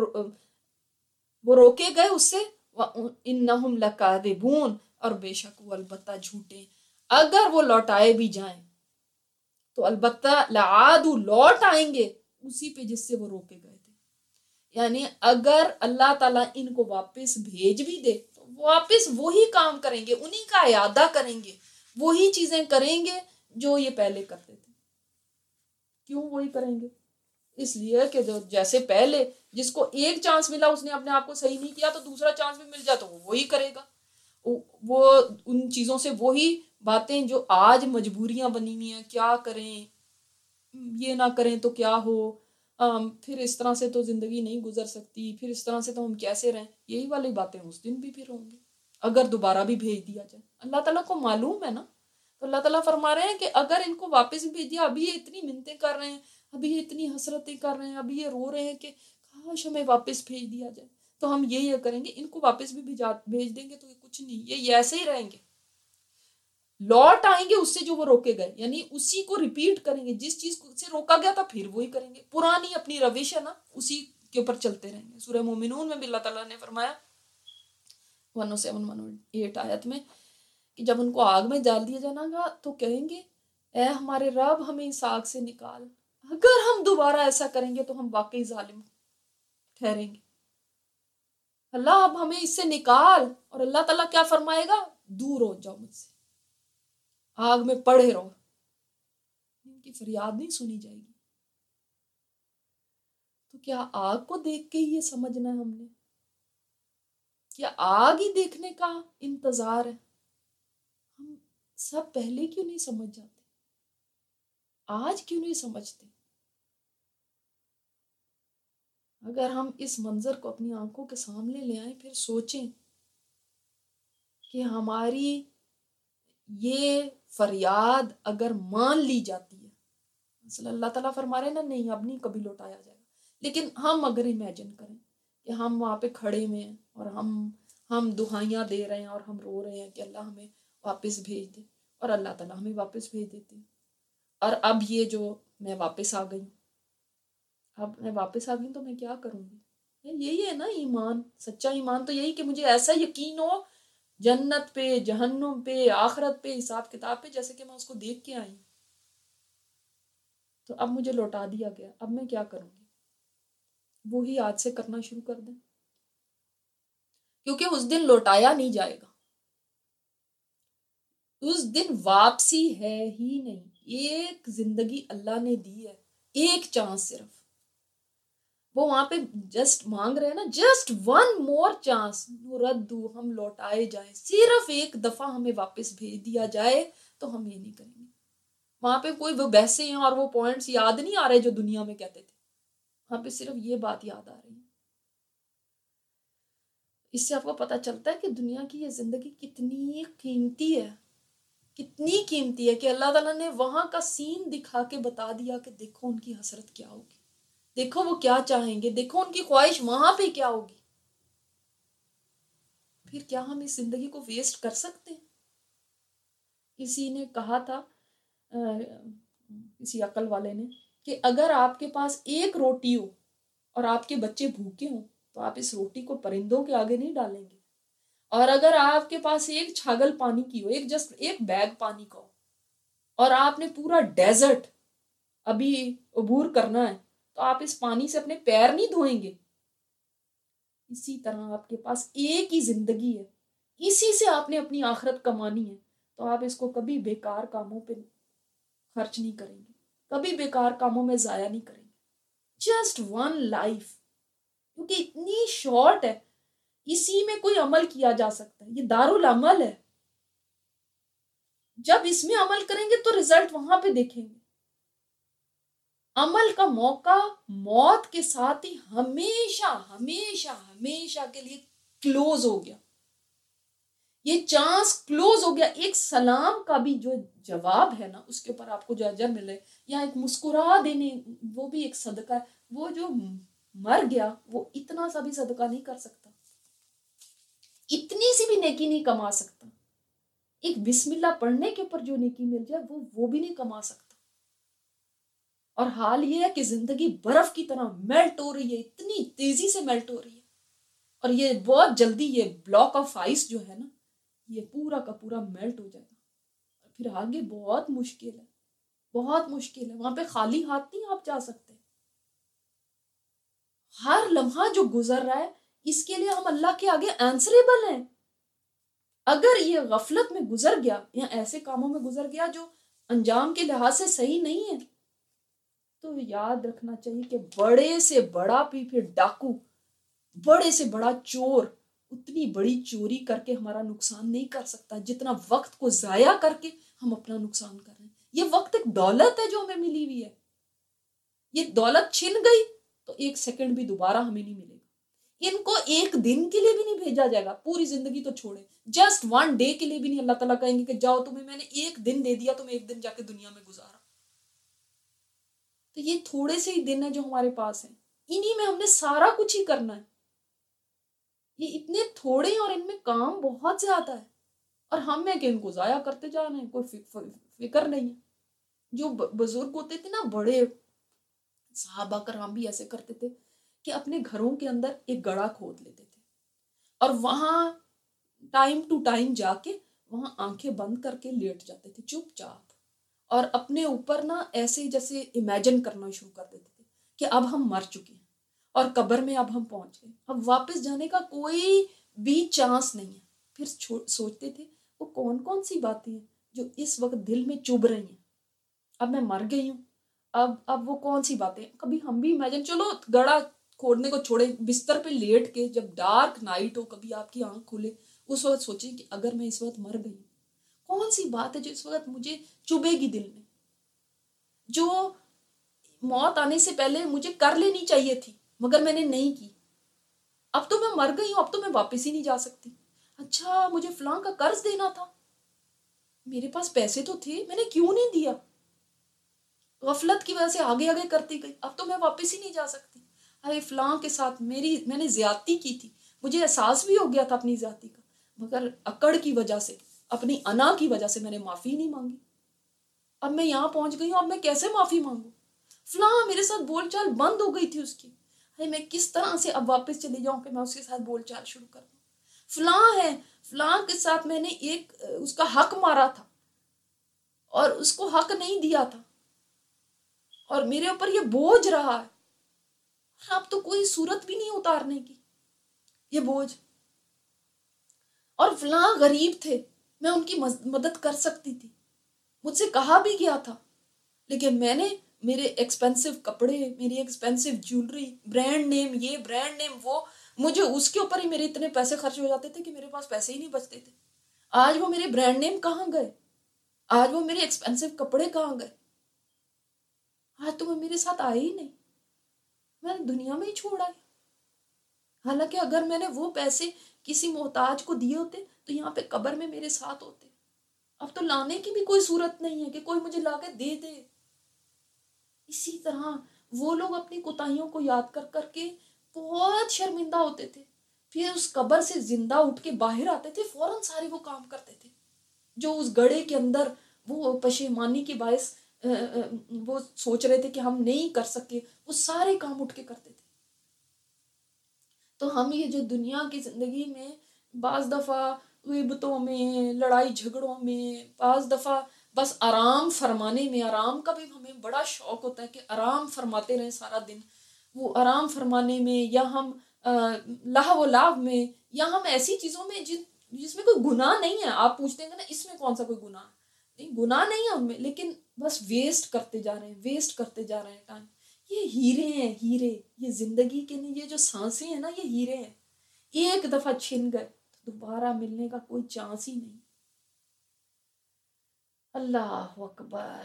وہ روکے گئے اس سے، وَإِنَّهُمْ لَكَاذِبُونَ، اور بے شک وہ البتہ جھوٹے. اگر وہ لوٹائے بھی جائیں تو البتہ لعادوا لوٹ آئیں گے اسی پہ جس سے وہ روکے گئے تھے. یعنی اگر اللہ تعالیٰ ان کو واپس بھیج بھی دے تو واپس وہی کام کریں گے، انہی کا اعادہ کریں گے، وہی چیزیں کریں گے جو یہ پہلے کرتے تھے. کیوں وہی کریں گے؟ اس لیے کہ جیسے پہلے جس کو ایک چانس ملا اس نے اپنے آپ کو صحیح نہیں کیا تو دوسرا چانس بھی مل جائے تو وہ وہی کرے گا. وہ ان چیزوں سے وہی باتیں جو آج مجبوریاں بنی ہوئی ہیں، کیا کریں، یہ نہ کریں تو کیا ہو، پھر اس طرح سے تو زندگی نہیں گزر سکتی، پھر اس طرح سے تو ہم کیسے رہیں، یہی والی باتیں اس دن بھی پھر ہوں گی اگر دوبارہ بھی بھیج دیا جائے. اللہ تعالیٰ کو معلوم ہے نا. تو اللہ تعالیٰ فرما رہے ہیں کہ اگر ان کو واپس بھی بھیج دیا، ابھی یہ اتنی منتیں کر رہے ہیں، ابھی یہ اتنی حسرتیں کر رہے ہیں، ابھی یہ رو رہے ہیں کہ کاش ہمیں واپس بھیج دیا جائے، تو ہم یہ کریں گے، ان کو واپس بھی بھیج دیں گے تو یہ کچھ نہیں، یہ ایسے ہی رہیں گے، لوٹ آئیں گے اس سے جو وہ روکے گئے. یعنی اسی کو ریپیٹ کریں گے، جس چیز سے روکا گیا تھا پھر وہی کریں گے، پرانی اپنی روش ہے نا اسی کے اوپر چلتے رہیں گے. سورہ مومنون میں بھی اللہ تعالیٰ نے فرمایا 107-108 آیت میں کہ جب ان کو آگ میں ڈال دیا جانا گا تو کہیں گے اے ہمارے رب ہمیں اس آگ سے نکال، اگر ہم دوبارہ ایسا کریں گے تو ہم واقعی ظالم ٹھہریں گے. اللہ اب ہمیں اس سے نکال، اور اللہ تعالیٰ کیا فرمائے گا؟ دور ہو جاؤ مجھ سے، آگ میں پڑے رہو. ان کی فریاد نہیں سنی جائے گی. تو کیا آگ کو دیکھ کے یہ سمجھنا ہے ہم نے؟ کیا آگ ہی دیکھنے کا انتظار ہے؟ ہم سب پہلے کیوں نہیں سمجھ جاتے؟ آج کیوں نہیں سمجھتے؟ اگر ہم اس منظر کو اپنی آنکھوں کے سامنے لے آئیں، پھر سوچیں کہ ہماری یہ فریاد اگر مان لی جاتی ہے، مثلا اللہ تعالیٰ فرما رہے ہیں نا نہیں اب نہیں کبھی لوٹایا جائے گا، لیکن ہم اگر امیجن کریں کہ ہم وہاں پہ کھڑے ہوئے ہیں اور ہم دہائیاں دے رہے ہیں اور ہم رو رہے ہیں کہ اللہ ہمیں واپس بھیج دے، اور اللہ تعالیٰ ہمیں واپس بھیج دیتے ہیں، اور اب یہ جو میں واپس آ گئی، اب میں واپس آ گئی تو میں کیا کروں گی؟ یہی ہے نا ایمان، سچا ایمان تو یہی کہ مجھے ایسا یقین ہو جنت پہ، جہنم پہ، آخرت پہ، حساب کتاب پہ، جیسے کہ میں اس کو دیکھ کے آئی. تو اب مجھے لوٹا دیا گیا، اب میں کیا کروں گی؟ وہی آج سے کرنا شروع کر دیں، کیونکہ اس دن لوٹایا نہیں جائے گا، اس دن واپسی ہے ہی نہیں. ایک زندگی اللہ نے دی ہے، ایک چانس صرف، وہ وہاں پہ جسٹ مانگ رہے ہیں نا، جسٹ ون مور چانس، ردو ہم لوٹائے جائیں، صرف ایک دفعہ ہمیں واپس بھیج دیا جائے تو ہم یہ نہیں کریں گے. وہاں پہ کوئی وہ بحثیں ہیں اور وہ پوائنٹس یاد نہیں آ رہے جو دنیا میں کہتے تھے، وہاں پہ صرف یہ بات یاد آ رہی ہے. اس سے آپ کو پتہ چلتا ہے کہ دنیا کی یہ زندگی کتنی قیمتی ہے، کتنی قیمتی ہے، کہ اللہ تعالیٰ نے وہاں کا سین دکھا کے بتا دیا کہ دیکھو ان کی حسرت کیا ہوگی، دیکھو وہ کیا چاہیں گے، دیکھو ان کی خواہش وہاں پہ کیا ہوگی. پھر کیا ہم اس زندگی کو ویسٹ کر سکتے ہیں؟ کسی نے کہا تھا، کسی عقل والے نے، کہ اگر آپ کے پاس ایک روٹی ہو اور آپ کے بچے بھوکے ہوں تو آپ اس روٹی کو پرندوں کے آگے نہیں ڈالیں گے، اور اگر آپ کے پاس ایک چھاگل پانی کی ہو، ایک بیگ پانی کا ہو، اور آپ نے پورا ڈیزرٹ ابھی عبور کرنا ہے تو آپ اس پانی سے اپنے پیر نہیں دھوئیں گے. اسی طرح آپ کے پاس ایک ہی زندگی ہے، اسی سے آپ نے اپنی آخرت کمانی ہے، تو آپ اس کو کبھی بیکار کاموں پہ خرچ نہیں کریں گے، کبھی بیکار کاموں میں ضائع نہیں کریں گے. جسٹ ون لائف، کیونکہ اتنی شارٹ ہے، اسی میں کوئی عمل کیا جا سکتا ہے، یہ دارالعمل ہے. جب اس میں عمل کریں گے تو رزلٹ وہاں پہ دیکھیں گے. عمل کا موقع موت کے ساتھ ہی ہمیشہ ہمیشہ ہمیشہ کے لیے کلوز ہو گیا. یہ چانس کلوز ہو گیا. ایک سلام کا بھی جو جواب ہے نا اس کے اوپر آپ کو جو اجر ملے, یا ایک مسکرا دینے وہ بھی ایک صدقہ ہے. وہ جو مر گیا وہ اتنا سا بھی صدقہ نہیں کر سکتا, اتنی سی بھی نیکی نہیں کما سکتا. ایک بسم اللہ پڑھنے کے اوپر جو نیکی مل جائے وہ بھی نہیں کما سکتا. اور حال یہ ہے کہ زندگی برف کی طرح میلٹ ہو رہی ہے, اتنی تیزی سے میلٹ ہو رہی ہے, اور یہ بہت جلدی یہ بلاک آف آئس جو ہے نا یہ پورا کا پورا میلٹ ہو جائے گا. اور پھر آگے بہت مشکل ہے, بہت مشکل ہے. وہاں پہ خالی ہاتھ نہیں آپ جا سکتے. ہر لمحہ جو گزر رہا ہے اس کے لیے ہم اللہ کے آگے آنسریبل ہیں. اگر یہ غفلت میں گزر گیا یا ایسے کاموں میں گزر گیا جو انجام کے لحاظ سے صحیح نہیں ہے, تو یاد رکھنا چاہیے کہ بڑے سے بڑا بھی پھر ڈاکو, بڑے سے بڑا چور اتنی بڑی چوری کر کے ہمارا نقصان نہیں کر سکتا جتنا وقت کو ضائع کر کے ہم اپنا نقصان کر رہے ہیں. یہ وقت ایک دولت ہے جو ہمیں ملی ہوئی ہے. یہ دولت چھن گئی تو ایک سیکنڈ بھی دوبارہ ہمیں نہیں ملے گا. ان کو ایک دن کے لیے بھی نہیں بھیجا جائے گا. پوری زندگی تو چھوڑے, جسٹ 1 day کے لیے بھی نہیں اللہ تعالیٰ کہیں گے کہ جاؤ تمہیں میں نے ایک دن دے دیا, تم ایک دن جا کے دنیا میں گزارا. تو یہ تھوڑے سے ہی دن ہیں جو ہمارے پاس ہیں, انہی میں ہم نے سارا کچھ ہی کرنا ہے. یہ اتنے تھوڑے ہیں اور ان میں کام بہت زیادہ ہے, اور ہم ہیں کہ ان کو ضائع کرتے جا رہے ہیں, کوئی فکر نہیں ہے. جو بزرگ ہوتے تھے نا, بڑے صحابہ کرام بھی ایسے کرتے تھے کہ اپنے گھروں کے اندر ایک گڑھا کھود لیتے تھے اور وہاں ٹائم ٹو ٹائم جا کے وہاں آنکھیں بند کر کے لیٹ جاتے تھے چپ چاپ, اور اپنے اوپر نا ایسے جیسے امیجن کرنا شروع کر دیتے تھے کہ اب ہم مر چکے ہیں اور قبر میں اب ہم پہنچ گئے, اب واپس جانے کا کوئی بھی چانس نہیں ہے. پھر سوچتے تھے وہ کون کون سی باتیں ہیں جو اس وقت دل میں چبھ رہی ہیں. اب میں مر گئی ہوں, اب وہ کون سی باتیں. کبھی ہم بھی امیجن, چلو گڑھا کھودنے کو چھوڑے, بستر پہ لیٹ کے جب ڈارک نائٹ ہو, کبھی آپ کی آنکھ کھلے, اس وقت سوچیں کہ اگر میں اس وقت مر گئی, کون سی بات ہے جو اس وقت مجھے چبھے گی دل میں, جو موت آنے سے پہلے مجھے کر لینی چاہیے تھی مگر میں نے نہیں کی. اب تو میں مر گئی ہوں, اب تو میں واپس ہی نہیں جا سکتی. اچھا مجھے فلاں کا قرض دینا تھا, میرے پاس پیسے تو تھے, میں نے کیوں نہیں دیا. غفلت کی وجہ سے آگے آگے کرتی گئی, اب تو میں واپس ہی نہیں جا سکتی. ارے فلاں کے ساتھ میں نے زیادتی کی تھی, مجھے احساس بھی ہو گیا تھا اپنی زیادتی کا, مگر اکڑ کی وجہ سے, اپنی انا کی وجہ سے میں نے معافی نہیں مانگی. اب میں یہاں پہنچ گئی ہوں, اب میں کیسے معافی مانگوں. فلاں میرے ساتھ بول چال بند ہو گئی تھی اس کی, ارے میں کس طرح سے اب واپس چلی جاؤں کہ میں اس کے ساتھ بول چال شروع کر دوں. فلاں ہے, فلاں کے ساتھ میں نے ایک اس کا حق مارا تھا اور اس کو حق نہیں دیا تھا, اور میرے اوپر یہ بوجھ رہا ہے, اب تو کوئی صورت بھی نہیں اتارنے کی یہ بوجھ. اور فلاں غریب تھے, میں ان کی مدد کر سکتی تھی, مجھ سے کہا بھی گیا تھا, لیکن میں نے میرے ایکسپینسو کپڑے, میری ایکسپینسو جیولری, برانڈ نیم یہ برانڈ نیم وہ, مجھے اس کے اوپر ہی میرے اتنے پیسے خرچ ہو جاتے تھے کہ میرے پاس پیسے ہی نہیں بچتے تھے. آج وہ میرے برانڈ نیم کہاں گئے, آج وہ میرے ایکسپینسو کپڑے کہاں گئے, آج تو وہ میرے ساتھ آئے ہی نہیں, میں نے دنیا میں ہی چھوڑا ہے. حالانکہ اگر میں نے وہ پیسے کسی محتاج کو دیے ہوتے تو یہاں پہ قبر میں میرے ساتھ ہوتے. اب تو لانے کی بھی کوئی صورت نہیں ہے کہ کوئی مجھے لا کے دے دے. اسی طرح وہ لوگ اپنی کوتاہیوں کو یاد کر کر کے بہت شرمندہ ہوتے تھے, پھر اس قبر سے زندہ اٹھ کے باہر آتے تھے, فوراً سارے وہ کام کرتے تھے جو اس گڑھے کے اندر وہ پشیمانی کے باعث وہ سوچ رہے تھے کہ ہم نہیں کر سکے, وہ سارے کام اٹھ کے کرتے تھے. تو ہم یہ جو دنیا کی زندگی میں بعض دفعہ غیبتوں میں, لڑائی جھگڑوں میں, بعض دفعہ بس آرام فرمانے میں, آرام کا بھی ہمیں بڑا شوق ہوتا ہے کہ آرام فرماتے رہیں سارا دن, وہ آرام فرمانے میں, یا ہم لہو و لعب میں, یا ہم ایسی چیزوں میں جس میں کوئی گناہ نہیں ہے. آپ پوچھتے ہیں کہ نا اس میں کون سا کوئی گناہ ہے, نہیں گناہ نہیں ہے ان میں, لیکن بس ویسٹ کرتے جا رہے ہیں, ویسٹ کرتے جا رہے ہیں ٹائم. یہ ہیرے ہیں, ہیرے, یہ زندگی کے لیے یہ جو سانسیں ہیں نا یہ ہیرے ہیں, ایک دفعہ چھن گئے تو دوبارہ ملنے کا کوئی چانس ہی نہیں. اللہ اکبر.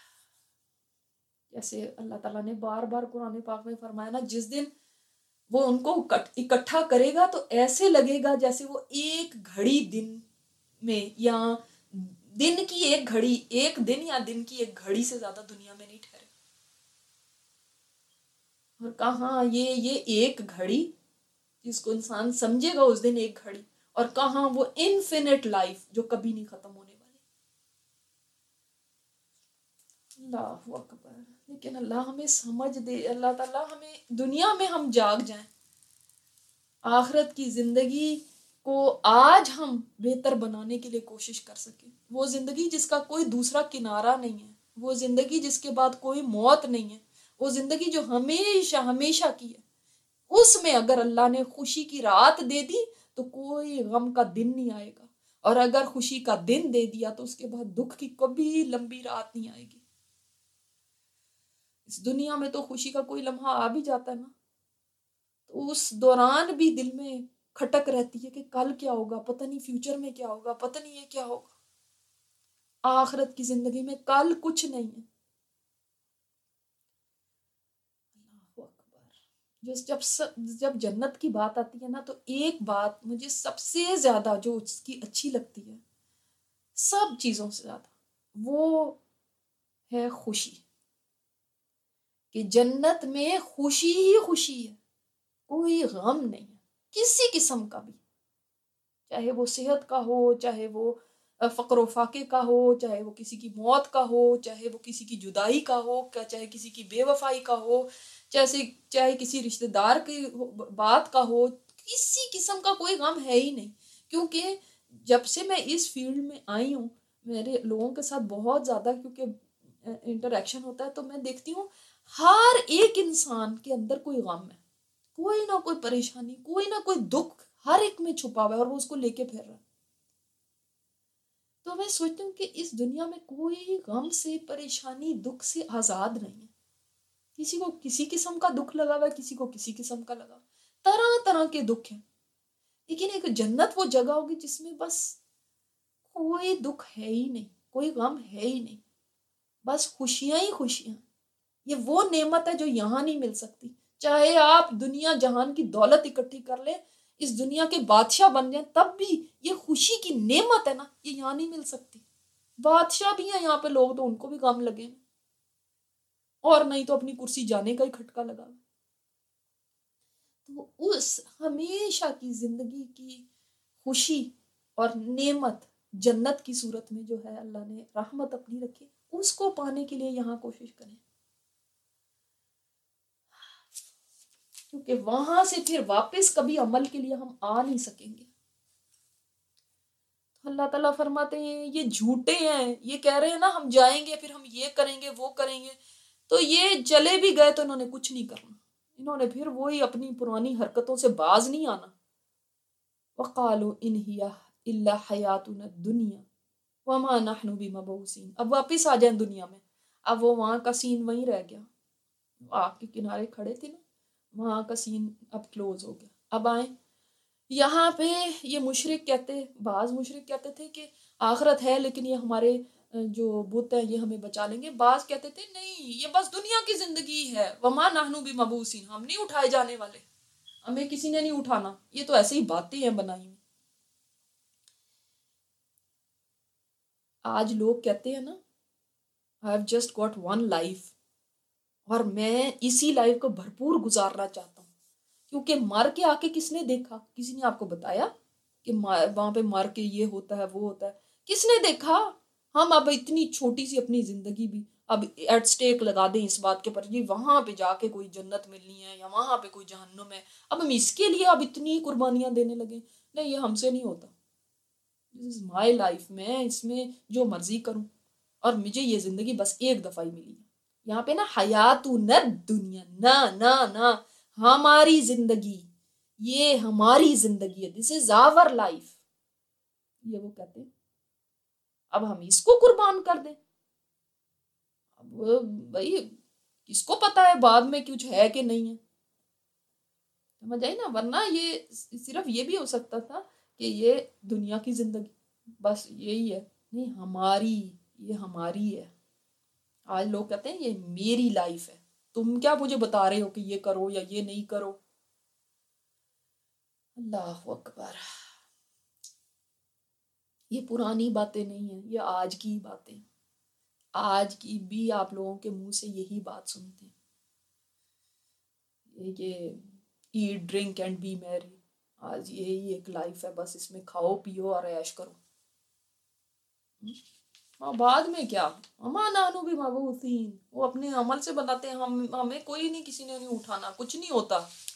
جیسے اللہ تعالیٰ نے بار بار قرآن پاک میں فرمایا نا، جس دن وہ ان کو اکٹھا کرے گا تو ایسے لگے گا جیسے وہ ایک گھڑی دن میں، یا دن کی ایک گھڑی، ایک دن یا دن کی ایک گھڑی سے زیادہ دنیا میں نہیں ٹھہرے. اور کہاں یہ ایک گھڑی جس کو انسان سمجھے گا اس دن ایک گھڑی، اور کہاں وہ انفینٹ لائف جو کبھی نہیں ختم ہونے والی. اللہ اکبر. لیکن اللہ ہمیں سمجھ دے، اللہ تعالیٰ ہمیں دنیا میں ہم جاگ جائیں، آخرت کی زندگی کو آج ہم بہتر بنانے کے لیے کوشش کر سکیں. وہ زندگی جس کا کوئی دوسرا کنارہ نہیں ہے، وہ زندگی جس کے بعد کوئی موت نہیں ہے، وہ زندگی جو ہمیشہ ہمیشہ کی ہے، اس میں اگر اللہ نے خوشی کی رات دے دی تو کوئی غم کا دن نہیں آئے گا، اور اگر خوشی کا دن دے دیا تو اس کے بعد دکھ کی کبھی لمبی رات نہیں آئے گی. اس دنیا میں تو خوشی کا کوئی لمحہ آ بھی جاتا ہے نا، تو اس دوران بھی دل میں کھٹک رہتی ہے کہ کل کیا ہوگا، پتہ نہیں فیوچر میں کیا ہوگا، پتہ نہیں یہ کیا ہوگا. آخرت کی زندگی میں کل کچھ نہیں ہے. اللہ اکبر. جب جنت کی بات آتی ہے نا، تو ایک بات مجھے سب سے زیادہ جو اس کی اچھی لگتی ہے سب چیزوں سے زیادہ، وہ ہے خوشی. کہ جنت میں خوشی ہی خوشی ہے، کوئی غم نہیں ہے کسی قسم کا بھی، چاہے وہ صحت کا ہو، چاہے وہ فقر و فاقے کا ہو، چاہے وہ کسی کی موت کا ہو، چاہے وہ کسی کی جدائی کا ہو، چاہے کسی کی بے وفائی کا ہو، چاہے کسی رشتہ دار کی بات کا ہو. کسی قسم کا کوئی غم ہے ہی نہیں. کیونکہ جب سے میں اس فیلڈ میں آئی ہوں، میرے لوگوں کے ساتھ بہت زیادہ کیونکہ انٹریکشن ہوتا ہے، تو میں دیکھتی ہوں ہر ایک انسان کے اندر کوئی غم ہے، کوئی نہ کوئی پریشانی، کوئی نہ کوئی دکھ ہر ایک میں چھپا ہوا ہے، اور وہ اس کو لے کے پھر رہا ہے. تو میں سوچتی ہوں کہ اس دنیا میں کوئی غم سے، پریشانی، دکھ سے آزاد نہیں ہے. کسی کو کسی قسم کا دکھ لگا ہوا ہے، کسی کو کسی قسم کا لگا، طرح طرح کے دکھ ہیں. لیکن ایک جنت وہ جگہ ہوگی جس میں بس کوئی دکھ ہے ہی نہیں، کوئی غم ہے ہی نہیں، بس خوشیاں ہی خوشیاں. یہ وہ نعمت ہے جو یہاں نہیں مل سکتی. چاہے آپ دنیا جہان کی دولت اکٹھی کر لیں، اس دنیا کے بادشاہ بن جائیں، تب بھی یہ خوشی کی نعمت ہے نا، یہ یہاں نہیں مل سکتی. بادشاہ بھی ہیں یہاں پہ لوگ، تو ان کو بھی غم لگے، اور نہیں تو اپنی کرسی جانے کا ہی کھٹکا لگا. تو اس ہمیشہ کی زندگی کی خوشی اور نعمت جنت کی صورت میں جو ہے اللہ نے رحمت اپنی رکھی، اس کو پانے کے لیے یہاں کوشش کریں، کیونکہ وہاں سے پھر واپس کبھی عمل کے لیے ہم آ نہیں سکیں گے. اللہ تعالیٰ فرماتے ہیں یہ جھوٹے ہیں، یہ کہہ رہے ہیں نا ہم جائیں گے، پھر ہم یہ کریں گے وہ کریں گے، تو یہ چلے بھی گئے تو انہوں نے کچھ نہیں کرنا، انہوں نے پھر وہی اپنی پرانی حرکتوں سے باز نہیں آنا. وقالوا ان ہی الا حیاتنا الدنیا وما نحن بمبعوثین. اب واپس آ جائیں دنیا میں. اب وہ وہاں کا سین وہیں رہ گیا، آگ کے کنارے کھڑے تھے نا، وہاں کا سین اب کلوز ہو گیا. اب آئیں یہاں پہ. یہ مشرک کہتے، بعض مشرک کہتے تھے کہ آخرت ہے لیکن یہ ہمارے جو بت ہیں یہ ہمیں بچا لیں گے. بعض کہتے تھے نہیں، یہ بس دنیا کی زندگی ہے، وما نحن بمبعوثین، ہم نہیں اٹھائے جانے والے، ہمیں کسی نے نہیں اٹھانا، یہ تو ایسے ہی باتیں ہیں بنائی ہوئی. آج لوگ کہتے ہیں نا I have just got one life، اور میں اسی لائف کو بھرپور گزارنا چاہتا ہوں. کیونکہ مر کے آ کے کس نے دیکھا؟ کسی نے آپ کو بتایا کہ وہاں پہ مر کے یہ ہوتا ہے وہ ہوتا ہے؟ کس نے دیکھا؟ ہم اب اتنی چھوٹی سی اپنی زندگی بھی اب ایٹ سٹیک لگا دیں اس بات کے پر جی وہاں پہ جا کے کوئی جنت ملنی ہے یا وہاں پہ کوئی جہنم ہے، اب ہم اس کے لیے اب اتنی قربانیاں دینے لگے. نہیں، یہ ہم سے نہیں ہوتا. دس از مائی لائف، میں اس میں جو مرضی کروں، اور مجھے یہ زندگی بس ایک دفعہ ہی ملی ہے. یہاں پہ نا حیات نہ دنیا، نہ نہ نہ، ہماری زندگی، یہ ہماری زندگی ہے، دس از آور لائف. یہ وہ کہتے ہیں اب ہم اس کو قربان کر دیں. اب بھائی کس کو پتا ہے بعد میں کچھ ہے کہ نہیں ہے، سمجھ آئی نا. ورنہ یہ صرف یہ بھی ہو سکتا تھا کہ یہ دنیا کی زندگی بس یہی ہے. نہیں، ہماری یہ ہماری ہے. آج لوگ کہتے ہیں یہ میری لائف ہے، تم کیا مجھے بتا رہے ہو کہ یہ کرو یا یہ نہیں کرو. اللہ اکبر. یہ پرانی باتیں نہیں ہیں، یہ آج کی باتیں. آج کی بھی آپ لوگوں کے منہ سے یہی بات سنتے ہیں، یہ ایٹ ڈرنک اینڈ بی میری. آج یہی ایک لائف ہے، بس اس میں کھاؤ پیو اور عیش کرو. بعد میں کیا، اما نانو بھی مبعوثین، وہ اپنے عمل سے بتاتے ہیں. ہمیں کوئی نہیں، کسی نے نہیں اٹھانا، کچھ نہیں ہوتا.